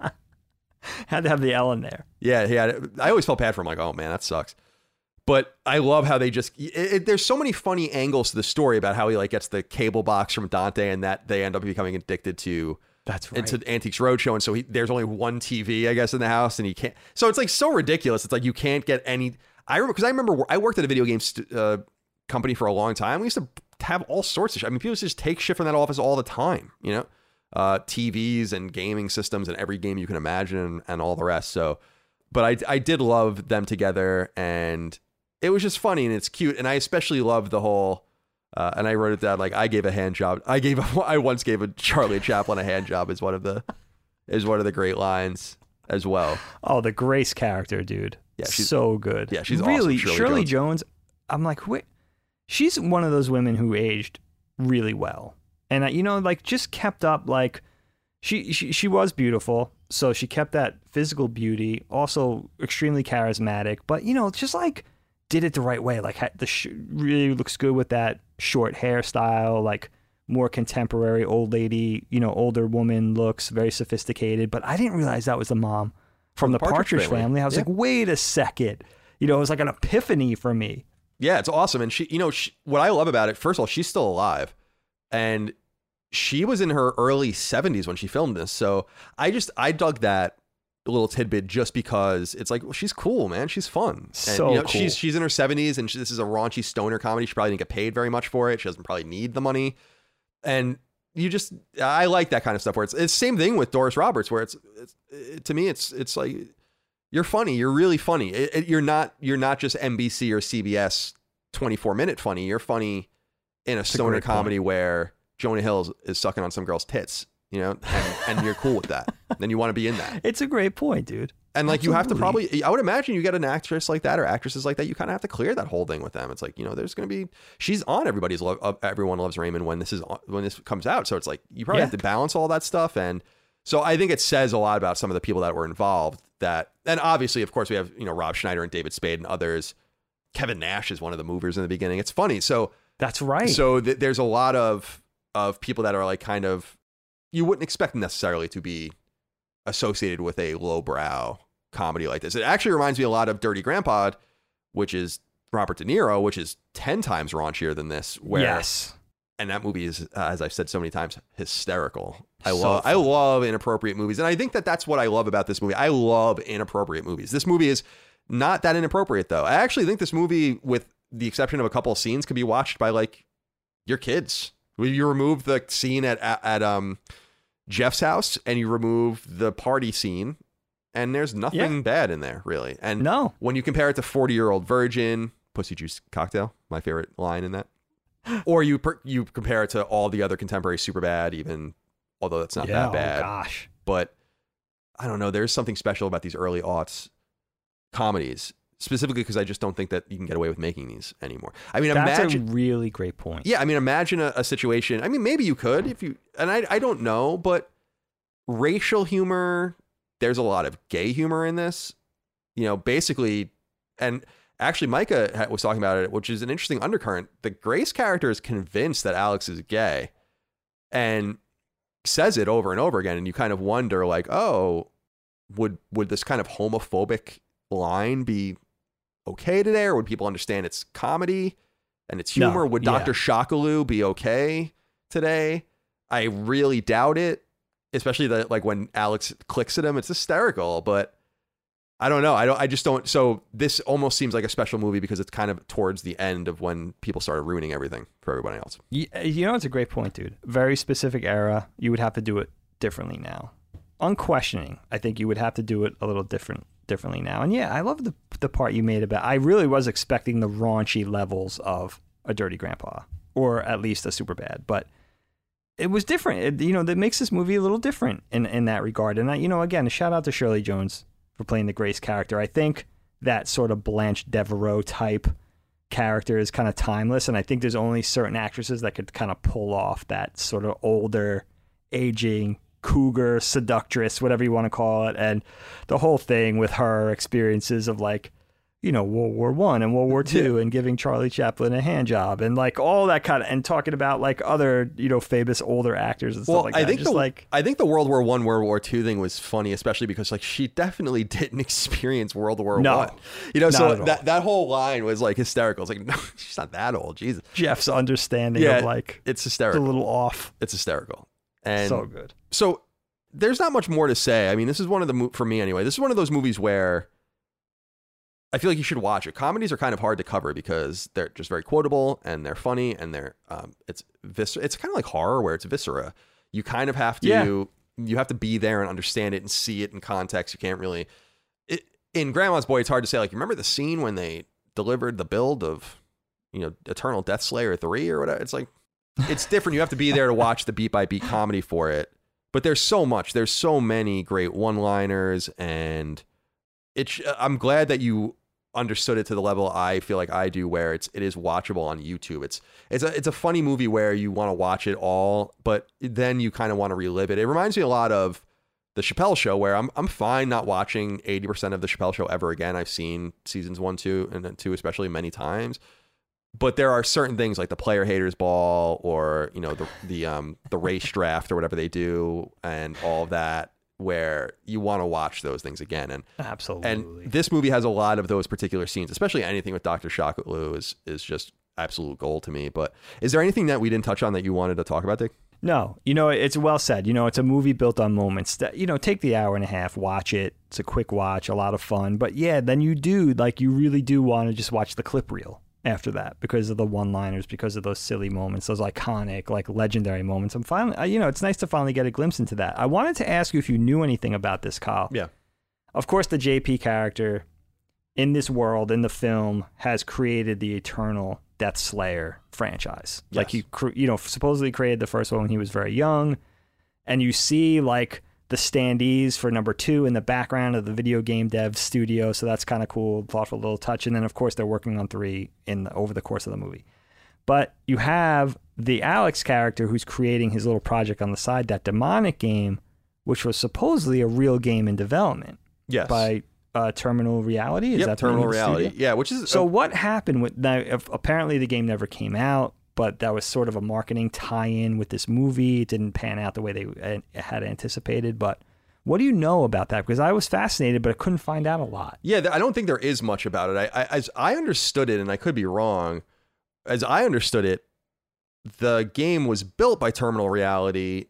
Had to have the L in there. Yeah, he had. I always felt bad for him. Like, oh man, that sucks. But I love how they just, it, it, there's so many funny angles to the story about how he like gets the cable box from Dante and that they end up becoming addicted to That's right. into Antiques Roadshow. And so he, there's only one T V, I guess, in the house and he can't. So it's like so ridiculous. It's like you can't get any. I remember, because I remember I worked at a video game st- uh, company for a long time. We used to have all sorts of shit. I mean, people used to just take shit from that office all the time, you know, uh, T Vs and gaming systems and every game you can imagine and, and all the rest. So, but I, I did love them together and it was just funny and it's cute. And I especially loved the whole, uh, and I wrote it down, like I gave a hand job. I gave, a, I once gave a Charlie Chaplin a hand job is one of the, is one of the great lines as well. Oh, the Grace character, dude. Yeah, she's so good. Yeah, she's really, awesome. Shirley, Shirley Jones. Jones. I'm like, wait, she's one of those women who aged really well. And, uh, you know, like just kept up, like she, she, she was beautiful. So she kept that physical beauty, also extremely charismatic, but, you know, just like, did it the right way. Like the sh- really looks good with that short hairstyle, like more contemporary old lady, you know, older woman looks, very sophisticated. But I didn't realize that was the mom from, from the Partridge, Partridge family. family. I was yeah. like, wait a second. You know, it was like an epiphany for me. Yeah, it's awesome. And she, you know, she, what I love about it, first of all, she's still alive. And she was in her early seventies when she filmed this. So I just, I dug that little tidbit just because it's like, well, she's cool, man. She's fun. And, so you know, cool. she's she's in her seventies and she, this is a raunchy stoner comedy. She probably didn't get paid very much for it. She doesn't probably need the money. And you just, I like that kind of stuff where it's, it's the same thing with Doris Roberts, where it's, it's it, to me, it's it's like, you're funny. You're really funny. It, it, you're not you're not just N B C or C B S twenty-four minute funny. You're funny in a stoner comedy point. Where Jonah Hill is, is sucking on some girl's tits. You know, and, and you're cool with that. Then you want to be in that. It's a great point, dude. And like, Absolutely. You have to probably, I would imagine you get an actress like that or actresses like that, you kind of have to clear that whole thing with them. It's like, you know, there's going to be, she's on everybody's love, uh, Everyone Loves Raymond when this is, when this comes out. So it's like, you probably yeah. have to balance all that stuff. And so I think it says a lot about some of the people that were involved that, and obviously, of course, we have, you know, Rob Schneider and David Spade and others. Kevin Nash is one of the movers in the beginning. It's funny. So that's right. So th- there's a lot of, of people that are like kind of, you wouldn't expect necessarily to be associated with a lowbrow comedy like this. It actually reminds me a lot of Dirty Grandpa, which is Robert De Niro, which is ten times raunchier than this. Where, yes. And that movie is, uh, as I've said so many times, hysterical. I So love, fun. I love inappropriate movies. And I think that that's what I love about this movie. I love inappropriate movies. This movie is not that inappropriate though. I actually think this movie with the exception of a couple of scenes, could be watched by like your kids. You remove the scene at at, at um Jeff's house and you remove the party scene, and there's nothing yeah. bad in there really. And no, when you compare it to forty year old virgin, pussy juice cocktail, my favorite line in that, or you per, you compare it to all the other contemporary Superbad, even although that's not yeah, that bad. Oh gosh, but I don't know. There's something special about these early aughts comedies. Specifically because I just don't think that you can get away with making these anymore. I mean, that's imagine, a really great point. Yeah, I mean, imagine a, a situation. I mean, maybe you could if you, and I, I don't know, but racial humor. There's a lot of gay humor in this. You know, basically, and actually, Micah was talking about it, which is an interesting undercurrent. The Grace character is convinced that Alex is gay, and says it over and over again. And you kind of wonder, like, oh, would would this kind of homophobic line be okay today, or would people understand it's comedy and it's humor? No, would yeah. Doctor Shockaloo be okay today? I really doubt it, especially that like when Alex clicks at him, it's hysterical. But I don't know. I don't. I just don't. So this almost seems like a special movie because it's kind of towards the end of when people started ruining everything for everybody else. You, you know, it's a great point, dude. Very specific era. You would have to do it differently now. Unquestioning, I think you would have to do it a little different. differently now. And yeah, I love the the part you made about, I really was expecting the raunchy levels of a Dirty Grandpa, or at least a Superbad, but it was different. It, you know, that makes this movie a little different in, in that regard. And I, you know, again, a shout out to Shirley Jones for playing the Grace character. I think that sort of Blanche Devereaux type character is kind of timeless. And I think there's only certain actresses that could kind of pull off that sort of older, aging, cougar, seductress, whatever you want to call it, and the whole thing with her experiences of like, you know, World War One and World War Two, yeah. and giving Charlie Chaplin a hand job, and like all that kind of, and talking about like other, you know, famous older actors and stuff well, like I that. Think Just the, like I think the World War One, World War Two thing was funny, especially because like she definitely didn't experience World War no, One. You know, not so at all. that that whole line was like hysterical. It's like, no, she's not that old. Jesus. Jeff's understanding yeah, of like it's hysterical. It's a little off. It's hysterical. And so good. So there's not much more to say. I mean, this is one of the, for me anyway, this is one of those movies where I feel like you should watch it. Comedies are kind of hard to cover because they're just very quotable and they're funny and they're, um, it's vis- it's kind of like horror where it's viscera. You kind of have to, yeah. you have to be there and understand it and see it in context. You can't really, it, in Grandma's Boy, it's hard to say, like, you remember the scene when they delivered the build of, you know, Eternal Death Slayer three or whatever? It's like, it's different. You have to be there to watch the beat by beat comedy for it. But there's so much. There's so many great one-liners, and it's. I'm glad that you understood it to the level I feel like I do, where it's it is watchable on YouTube. It's it's a it's a funny movie where you want to watch it all, but then you kind of want to relive it. It reminds me a lot of the Chappelle Show, where I'm I'm fine not watching eighty percent of the Chappelle Show ever again. I've seen seasons one, two, and then two especially many times. But there are certain things like the Player Haters Ball, or, you know, the the um the race draft or whatever they do, and all of that, where you want to watch those things again. And absolutely, and this movie has a lot of those particular scenes, especially anything with Doctor Shockaloo is is just absolute gold to me. But is there anything that we didn't touch on that you wanted to talk about, Dick? No, you know, it's well said. You know, it's a movie built on moments that, you know, take the hour and a half, watch it. It's a quick watch, a lot of fun. But yeah, then you do, like, you really do want to just watch the clip reel after that, because of the one-liners, because of those silly moments, those iconic, like, legendary moments. I'm finally, you know, it's nice to finally get a glimpse into that. I wanted to ask you if you knew anything about this, Kyle. Yeah. Of course, the J P character in this world, in the film, has created the Eternal Death Slayer franchise. Yes. Like, he, you know, supposedly created the first one when he was very young, and you see, like, the standees for number two in the background of the video game dev studio. So that's kind of cool, thoughtful little touch. And then, of course, they're working on three in the, over the course of the movie. But you have the Alex character who's creating his little project on the side, that demonic game, which was supposedly a real game in development. Yes. By uh, Terminal Reality. Is yep, that Terminal the Reality? studio? Yeah, which is so. Uh, what happened with now? If, apparently, the game never came out, but that was sort of a marketing tie-in with this movie. It didn't pan out the way they had anticipated. But what do you know about that? Because I was fascinated, but I couldn't find out a lot. Yeah, I don't think there is much about it. I, I as I understood it, and I could be wrong, as I understood it, the game was built by Terminal Reality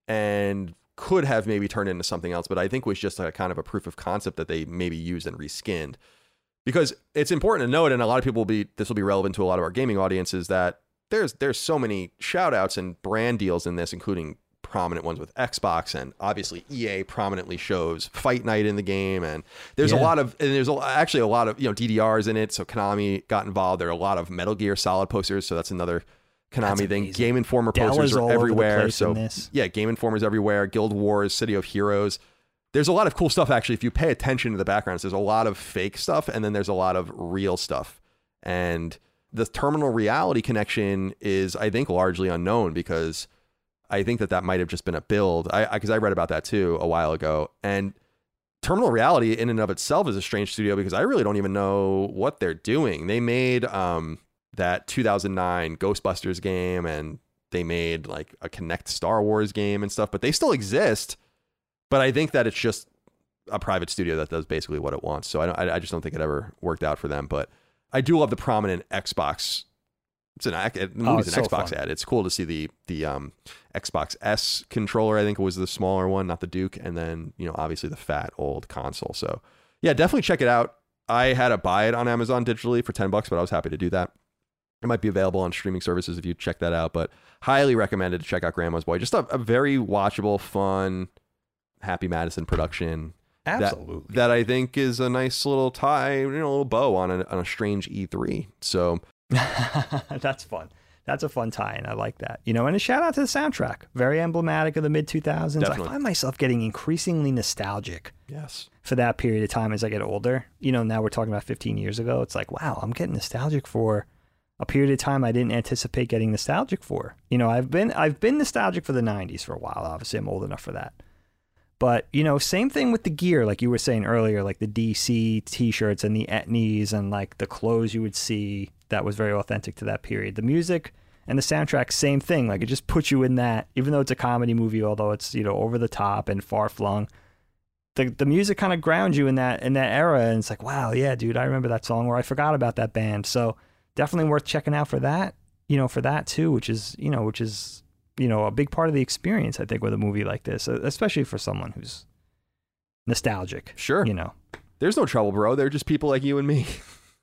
and could have maybe turned into something else, but I think was just a kind of a proof of concept that they maybe used and reskinned. Because it's important to note, and a lot of people will be, this will be relevant to a lot of our gaming audiences, that there's there's so many shout outs and brand deals in this, including prominent ones with Xbox, and obviously E A prominently shows Fight Night in the game, and there's yeah. a lot of, and there's a, actually a lot of, you know, D D Rs in it, so Konami got involved. There are a lot of Metal Gear Solid posters, so that's another Konami that's thing. Game Informer Dell posters are everywhere, so yeah, Game Informer's everywhere. Guild Wars, City of Heroes. There's a lot of cool stuff, actually. If you pay attention to the backgrounds, there's a lot of fake stuff, and then there's a lot of real stuff. And the terminal reality connection is, I think, largely unknown, because I think that that might have just been a build. I because I, I read about that too a while ago. And terminal reality in and of itself is a strange studio, because I really don't even know what they're doing. They made um, that two thousand nine Ghostbusters game, and they made like a Kinect Star Wars game and stuff, but they still exist. But I think that it's just a private studio that does basically what it wants. So I, don't, I, I just don't think it ever worked out for them. But I do love the prominent Xbox. It's an, the movie's oh, an so Xbox fun. ad. It's cool to see the the um, Xbox S controller. I think it was the smaller one, not the Duke. And then, you know, obviously the fat old console. So yeah, definitely check it out. I had to buy it on Amazon digitally for ten bucks, but I was happy to do that. It might be available on streaming services if you check that out. But highly recommended to check out Grandma's Boy. Just a, a very watchable, fun, Happy Madison production. Absolutely. That, that I think is a nice little tie, you know, a little bow on a, on a strange E three. So that's fun. That's a fun tie, and I like that. You know, and a shout out to the soundtrack. Very emblematic of the mid two thousands. I find myself getting increasingly nostalgic. Yes. For that period of time as I get older. You know, now we're talking about fifteen years ago. It's like, wow, I'm getting nostalgic for a period of time I didn't anticipate getting nostalgic for. You know, I've been I've been nostalgic for the nineties for a while. Obviously, I'm old enough for that. But, you know, same thing with the gear, like you were saying earlier, like the D C t-shirts and the etnies and like the clothes you would see that was very authentic to that period. The music and the soundtrack, same thing. Like it just puts you in that, even though it's a comedy movie, although it's, you know, over the top and far flung, the the music kind of grounds you in that in that era. And it's like, wow, yeah, dude, I remember that song, or I forgot about that band. So definitely worth checking out for that, you know, for that too, which is, you know, which is, you know, a big part of the experience, I think, with a movie like this, especially for someone who's nostalgic. Sure. You know, there's no trouble, bro. They're just people like you and me.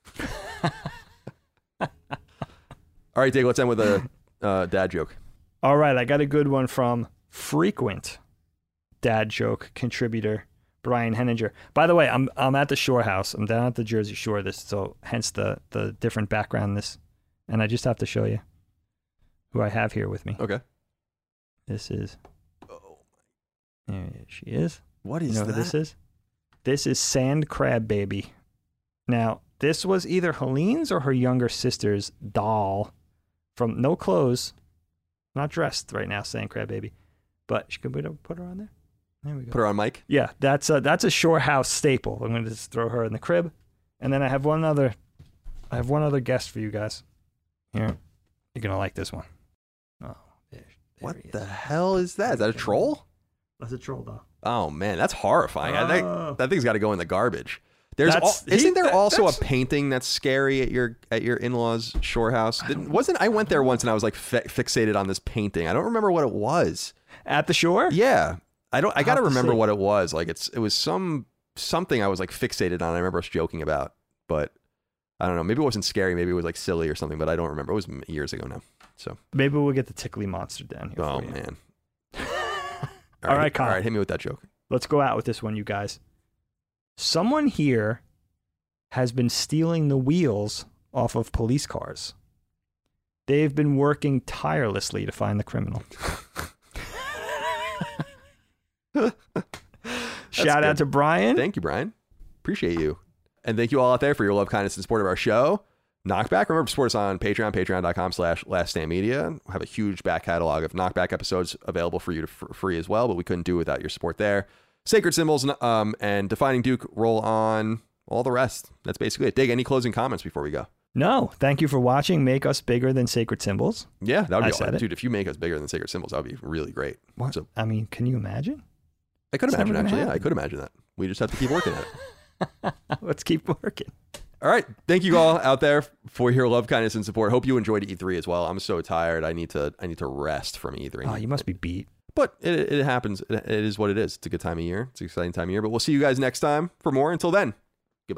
All right, Dave, let's end with a uh, dad joke. All right. I got a good one from frequent dad joke contributor, Brian Henninger. By the way, I'm I'm at the Shore House. I'm down at the Jersey Shore. This, so hence the, the different background this. And I just have to show you who I have here with me. Okay. This is, oh, there she is. What is you know that? Who this is? This is Sand Crab Baby. Now, this was either Helene's or her younger sister's doll from no clothes, not dressed right now, Sand Crab Baby, but she could put her on there. There we go. Put her on mic? Yeah, that's a, that's a Shore House staple. I'm going to just throw her in the crib. And then I have one other, I have one other guest for you guys. Here, you're going to like this one. Oh, there, there what the hell is that? Is that a troll? That's a troll doll. Oh man, that's horrifying. Oh. I think that thing's got to go in the garbage. There's al- he, isn't there that, also that's... a painting that's scary at your at your in-laws' Shore House? Didn't, wasn't I went there once and I was like fi- fixated on this painting. I don't remember what it was. At the shore? Yeah, I don't. I got to remember see. what it was. Like it's it was some something I was like fixated on. I remember us joking about, but I don't know. Maybe it wasn't scary. Maybe it was like silly or something. But I don't remember. It was years ago now. So maybe we'll get the tickly monster down here. Oh for you. man. All right, Kyle. All right, hit me with that joke. Let's go out with this one, you guys. Someone here has been stealing the wheels off of police cars. They've been working tirelessly to find the criminal. Shout good. out to Brian. Thank you, Brian. Appreciate you. And thank you all out there for your love, kindness, and support of our show. Knockback. Remember to support us on Patreon, patreon.com slash Last Stand Media. We have a huge back catalog of Knockback episodes available for you to for free as well, but we couldn't do it without your support there. Sacred Symbols um, and Defining Duke roll on, all the rest. That's basically it. Dig, any closing comments before we go? No. Thank you for watching. Make us bigger than Sacred Symbols. Yeah, that would be awesome. Dude, if you make us bigger than Sacred Symbols, that would be really great. What? So, I mean, can you imagine? I could It's imagine, never gonna actually. Yeah, I happen. could imagine that. We just have to keep working at it. Let's keep working. All right. Thank you all out there for your love, kindness, and support. Hope you enjoyed E three as well. I'm so tired. I need to I need to rest from E three. Oh, you must be beat. But it, it happens. It, it is what it is. It's a good time of year. It's an exciting time of year. But we'll see you guys next time for more. Until then, goodbye.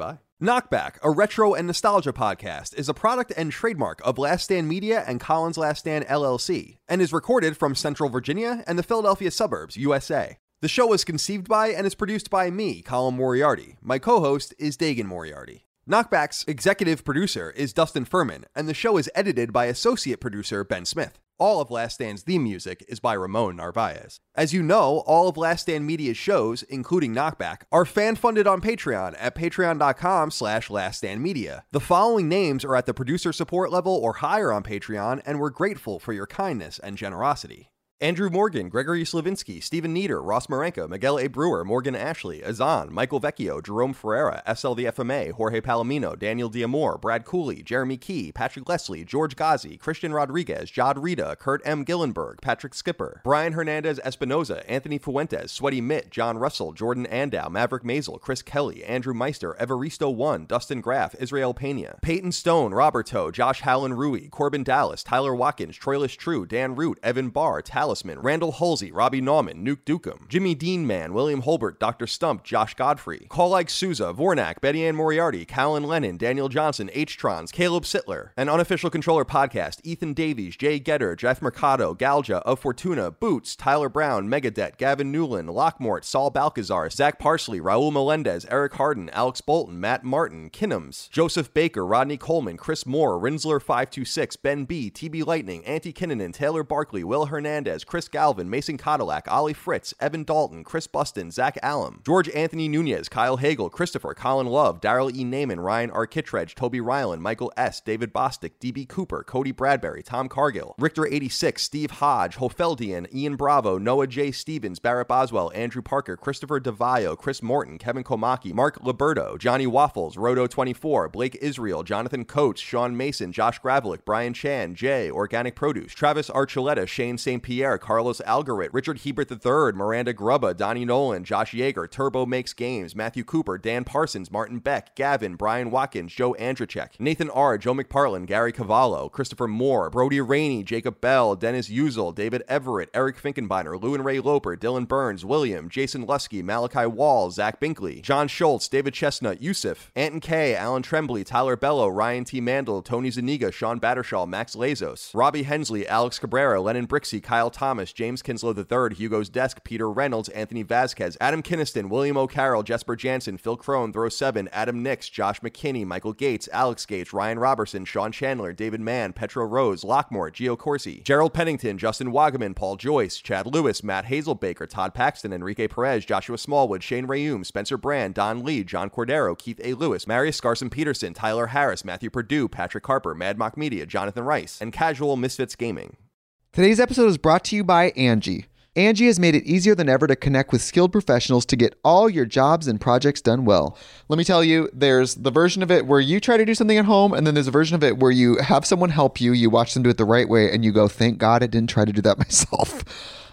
Knockback, a retro and nostalgia podcast, is a product and trademark of Last Stand Media and Collins Last Stand L L C, and is recorded from Central Virginia and the Philadelphia suburbs, U S A. The show was conceived by and is produced by me, Colin Moriarty. My co-host is Dagan Moriarty. Knockback's executive producer is Dustin Furman, and the show is edited by associate producer Ben Smith. All of Last Stand's theme music is by Ramon Narvaez. As you know, all of Last Stand Media's shows, including Knockback, are fan-funded on Patreon at patreon.com slash laststandmedia. The following names are at the producer support level or higher on Patreon, and we're grateful for your kindness and generosity. Andrew Morgan, Gregory Slavinsky, Stephen Nieder, Ross Marenka, Miguel A. Brewer, Morgan Ashley, Azan, Michael Vecchio, Jerome Ferreira, S L the F M A, Jorge Palomino, Daniel Diamore, Brad Cooley, Jeremy Key, Patrick Leslie, George Ghazi, Christian Rodriguez, Jod Rita, Kurt M. Gillenberg, Patrick Skipper, Brian Hernandez Espinoza, Anthony Fuentes, Sweaty Mitt, John Russell, Jordan Andow, Maverick Mazel, Chris Kelly, Andrew Meister, Evaristo One, Dustin Graff, Israel Pena, Peyton Stone, Roberto, Josh Howland Rui, Corbin Dallas, Tyler Watkins, Troilus True, Dan Root, Evan Barr, Talisman, Randall Halsey, Robbie Nauman, Nuke Dukem, Jimmy Dean Man, William Holbert, Doctor Stump, Josh Godfrey, Call-Like Souza, Vornak, Betty Ann Moriarty, Callan Lennon, Daniel Johnson, H-Trons, Caleb Sittler, an Unofficial Controller Podcast, Ethan Davies, Jay Getter, Jeff Mercado, Galja, Of Fortuna, Boots, Tyler Brown, Megadet, Gavin Newland, Lockmort, Saul Balcazar, Zach Parsley, Raul Melendez, Eric Harden, Alex Bolton, Matt Martin, Kinnams, Joseph Baker, Rodney Coleman, Chris Moore, Rinsler five two six, Ben B, T B Lightning, Auntie Kinnanen, Taylor Barkley, Will Hernandez, Chris Galvin, Mason Cadillac, Ollie Fritz, Evan Dalton, Chris Buston, Zach Allum, George Anthony Nunez, Kyle Hagel, Christopher, Colin Love, Daryl E. Naiman, Ryan R. Kittredge, Toby Ryland, Michael S., David Bostic, D B Cooper, Cody Bradbury, Tom Cargill, Richter eighty-six, Steve Hodge, Hofeldian, Ian Bravo, Noah J. Stevens, Barrett Boswell, Andrew Parker, Christopher DeVayo, Chris Morton, Kevin Komaki, Mark Liberto, Johnny Waffles, Roto twenty-four, Blake Israel, Jonathan Coates, Sean Mason, Josh Gravelick, Brian Chan, Jay, Organic Produce, Travis Archuleta, Shane Saint Pierre, Carlos Algarit, Richard Hebert the third, Miranda Grubba, Donnie Nolan, Josh Yeager, Turbo Makes Games, Matthew Cooper, Dan Parsons, Martin Beck, Gavin, Brian Watkins, Joe Andrzejczyk, Nathan R., Joe McPartlin, Gary Cavallo, Christopher Moore, Brody Rainey, Jacob Bell, Dennis Uzel, David Everett, Eric Finkenbeiner, Lou and Ray Loper, Dylan Burns, William, Jason Lusky, Malachi Wall, Zach Binkley, John Schultz, David Chestnut, Yusuf, Anton K., Alan Tremblay, Tyler Bello, Ryan T. Mandel, Tony Zuniga, Sean Battershaw, Max Lazos, Robbie Hensley, Alex Cabrera, Lennon Brixey, Kyle Thomas, James Kinslow the third, Hugo's Desk, Peter Reynolds, Anthony Vasquez, Adam Kinniston, William O'Carroll, Jesper Jansen, Phil Crone, Throw seven, Adam Nix, Josh McKinney, Michael Gates, Alex Gates, Ryan Robertson, Sean Chandler, David Mann, Petro Rose, Lockmore, Gio Corsi, Gerald Pennington, Justin Wagaman, Paul Joyce, Chad Lewis, Matt Hazelbaker, Todd Paxton, Enrique Perez, Joshua Smallwood, Shane Rayum, Spencer Brand, Don Lee, John Cordero, Keith A. Lewis, Marius Scarson Peterson, Tyler Harris, Matthew Perdue, Patrick Harper, Mad Mock Media, Jonathan Rice, and Casual Misfits Gaming. Today's episode is brought to you by Angie. Angie has made it easier than ever to connect with skilled professionals to get all your jobs and projects done well. Let me tell you, there's the version of it where you try to do something at home, and then there's a version of it where you have someone help you, you watch them do it the right way, and you go, thank God I didn't try to do that myself.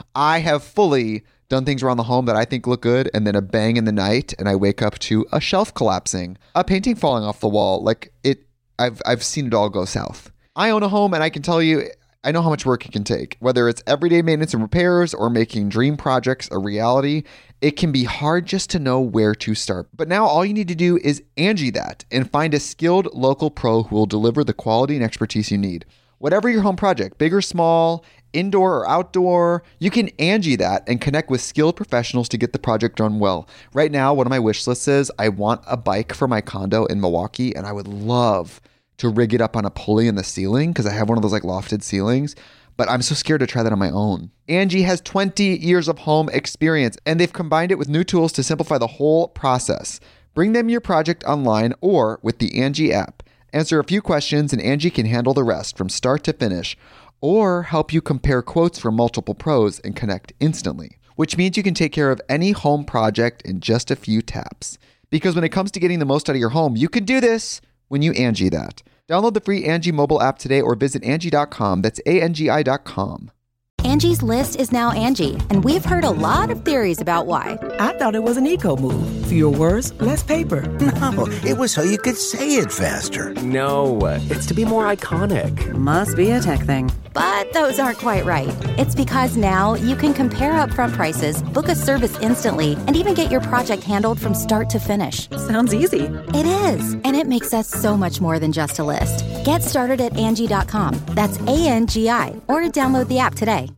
I have fully done things around the home that I think look good, and then a bang in the night, and I wake up to a shelf collapsing, a painting falling off the wall. Like, it, I've I've seen it all go south. I own a home, and I can tell you, I know how much work it can take. Whether it's everyday maintenance and repairs or making dream projects a reality, it can be hard just to know where to start. But now all you need to do is Angie that and find a skilled local pro who will deliver the quality and expertise you need. Whatever your home project, big or small, indoor or outdoor, you can Angie that and connect with skilled professionals to get the project done well. Right now, one of my wish lists is I want a bike for my condo in Milwaukee, and I would love to rig it up on a pulley in the ceiling because I have one of those like lofted ceilings, but I'm so scared to try that on my own. Angie has twenty years of home experience, and they've combined it with new tools to simplify the whole process. Bring them your project online or with the Angie app. Answer a few questions and Angie can handle the rest from start to finish, or help you compare quotes from multiple pros and connect instantly, which means you can take care of any home project in just a few taps. Because when it comes to getting the most out of your home, you can do this when you Angie that. Download the free Angie mobile app today or visit Angie dot com. That's A N G I dot com. Angie's List is now Angie, and we've heard a lot of theories about why. I thought it was an eco move. Fewer words, less paper. No, it was so you could say it faster. No, it's to be more iconic. Must be a tech thing. But those aren't quite right. It's because now you can compare upfront prices, book a service instantly, and even get your project handled from start to finish. Sounds easy. It is, and it makes us so much more than just a list. Get started at Angie dot com. That's A N G I, or download the app today.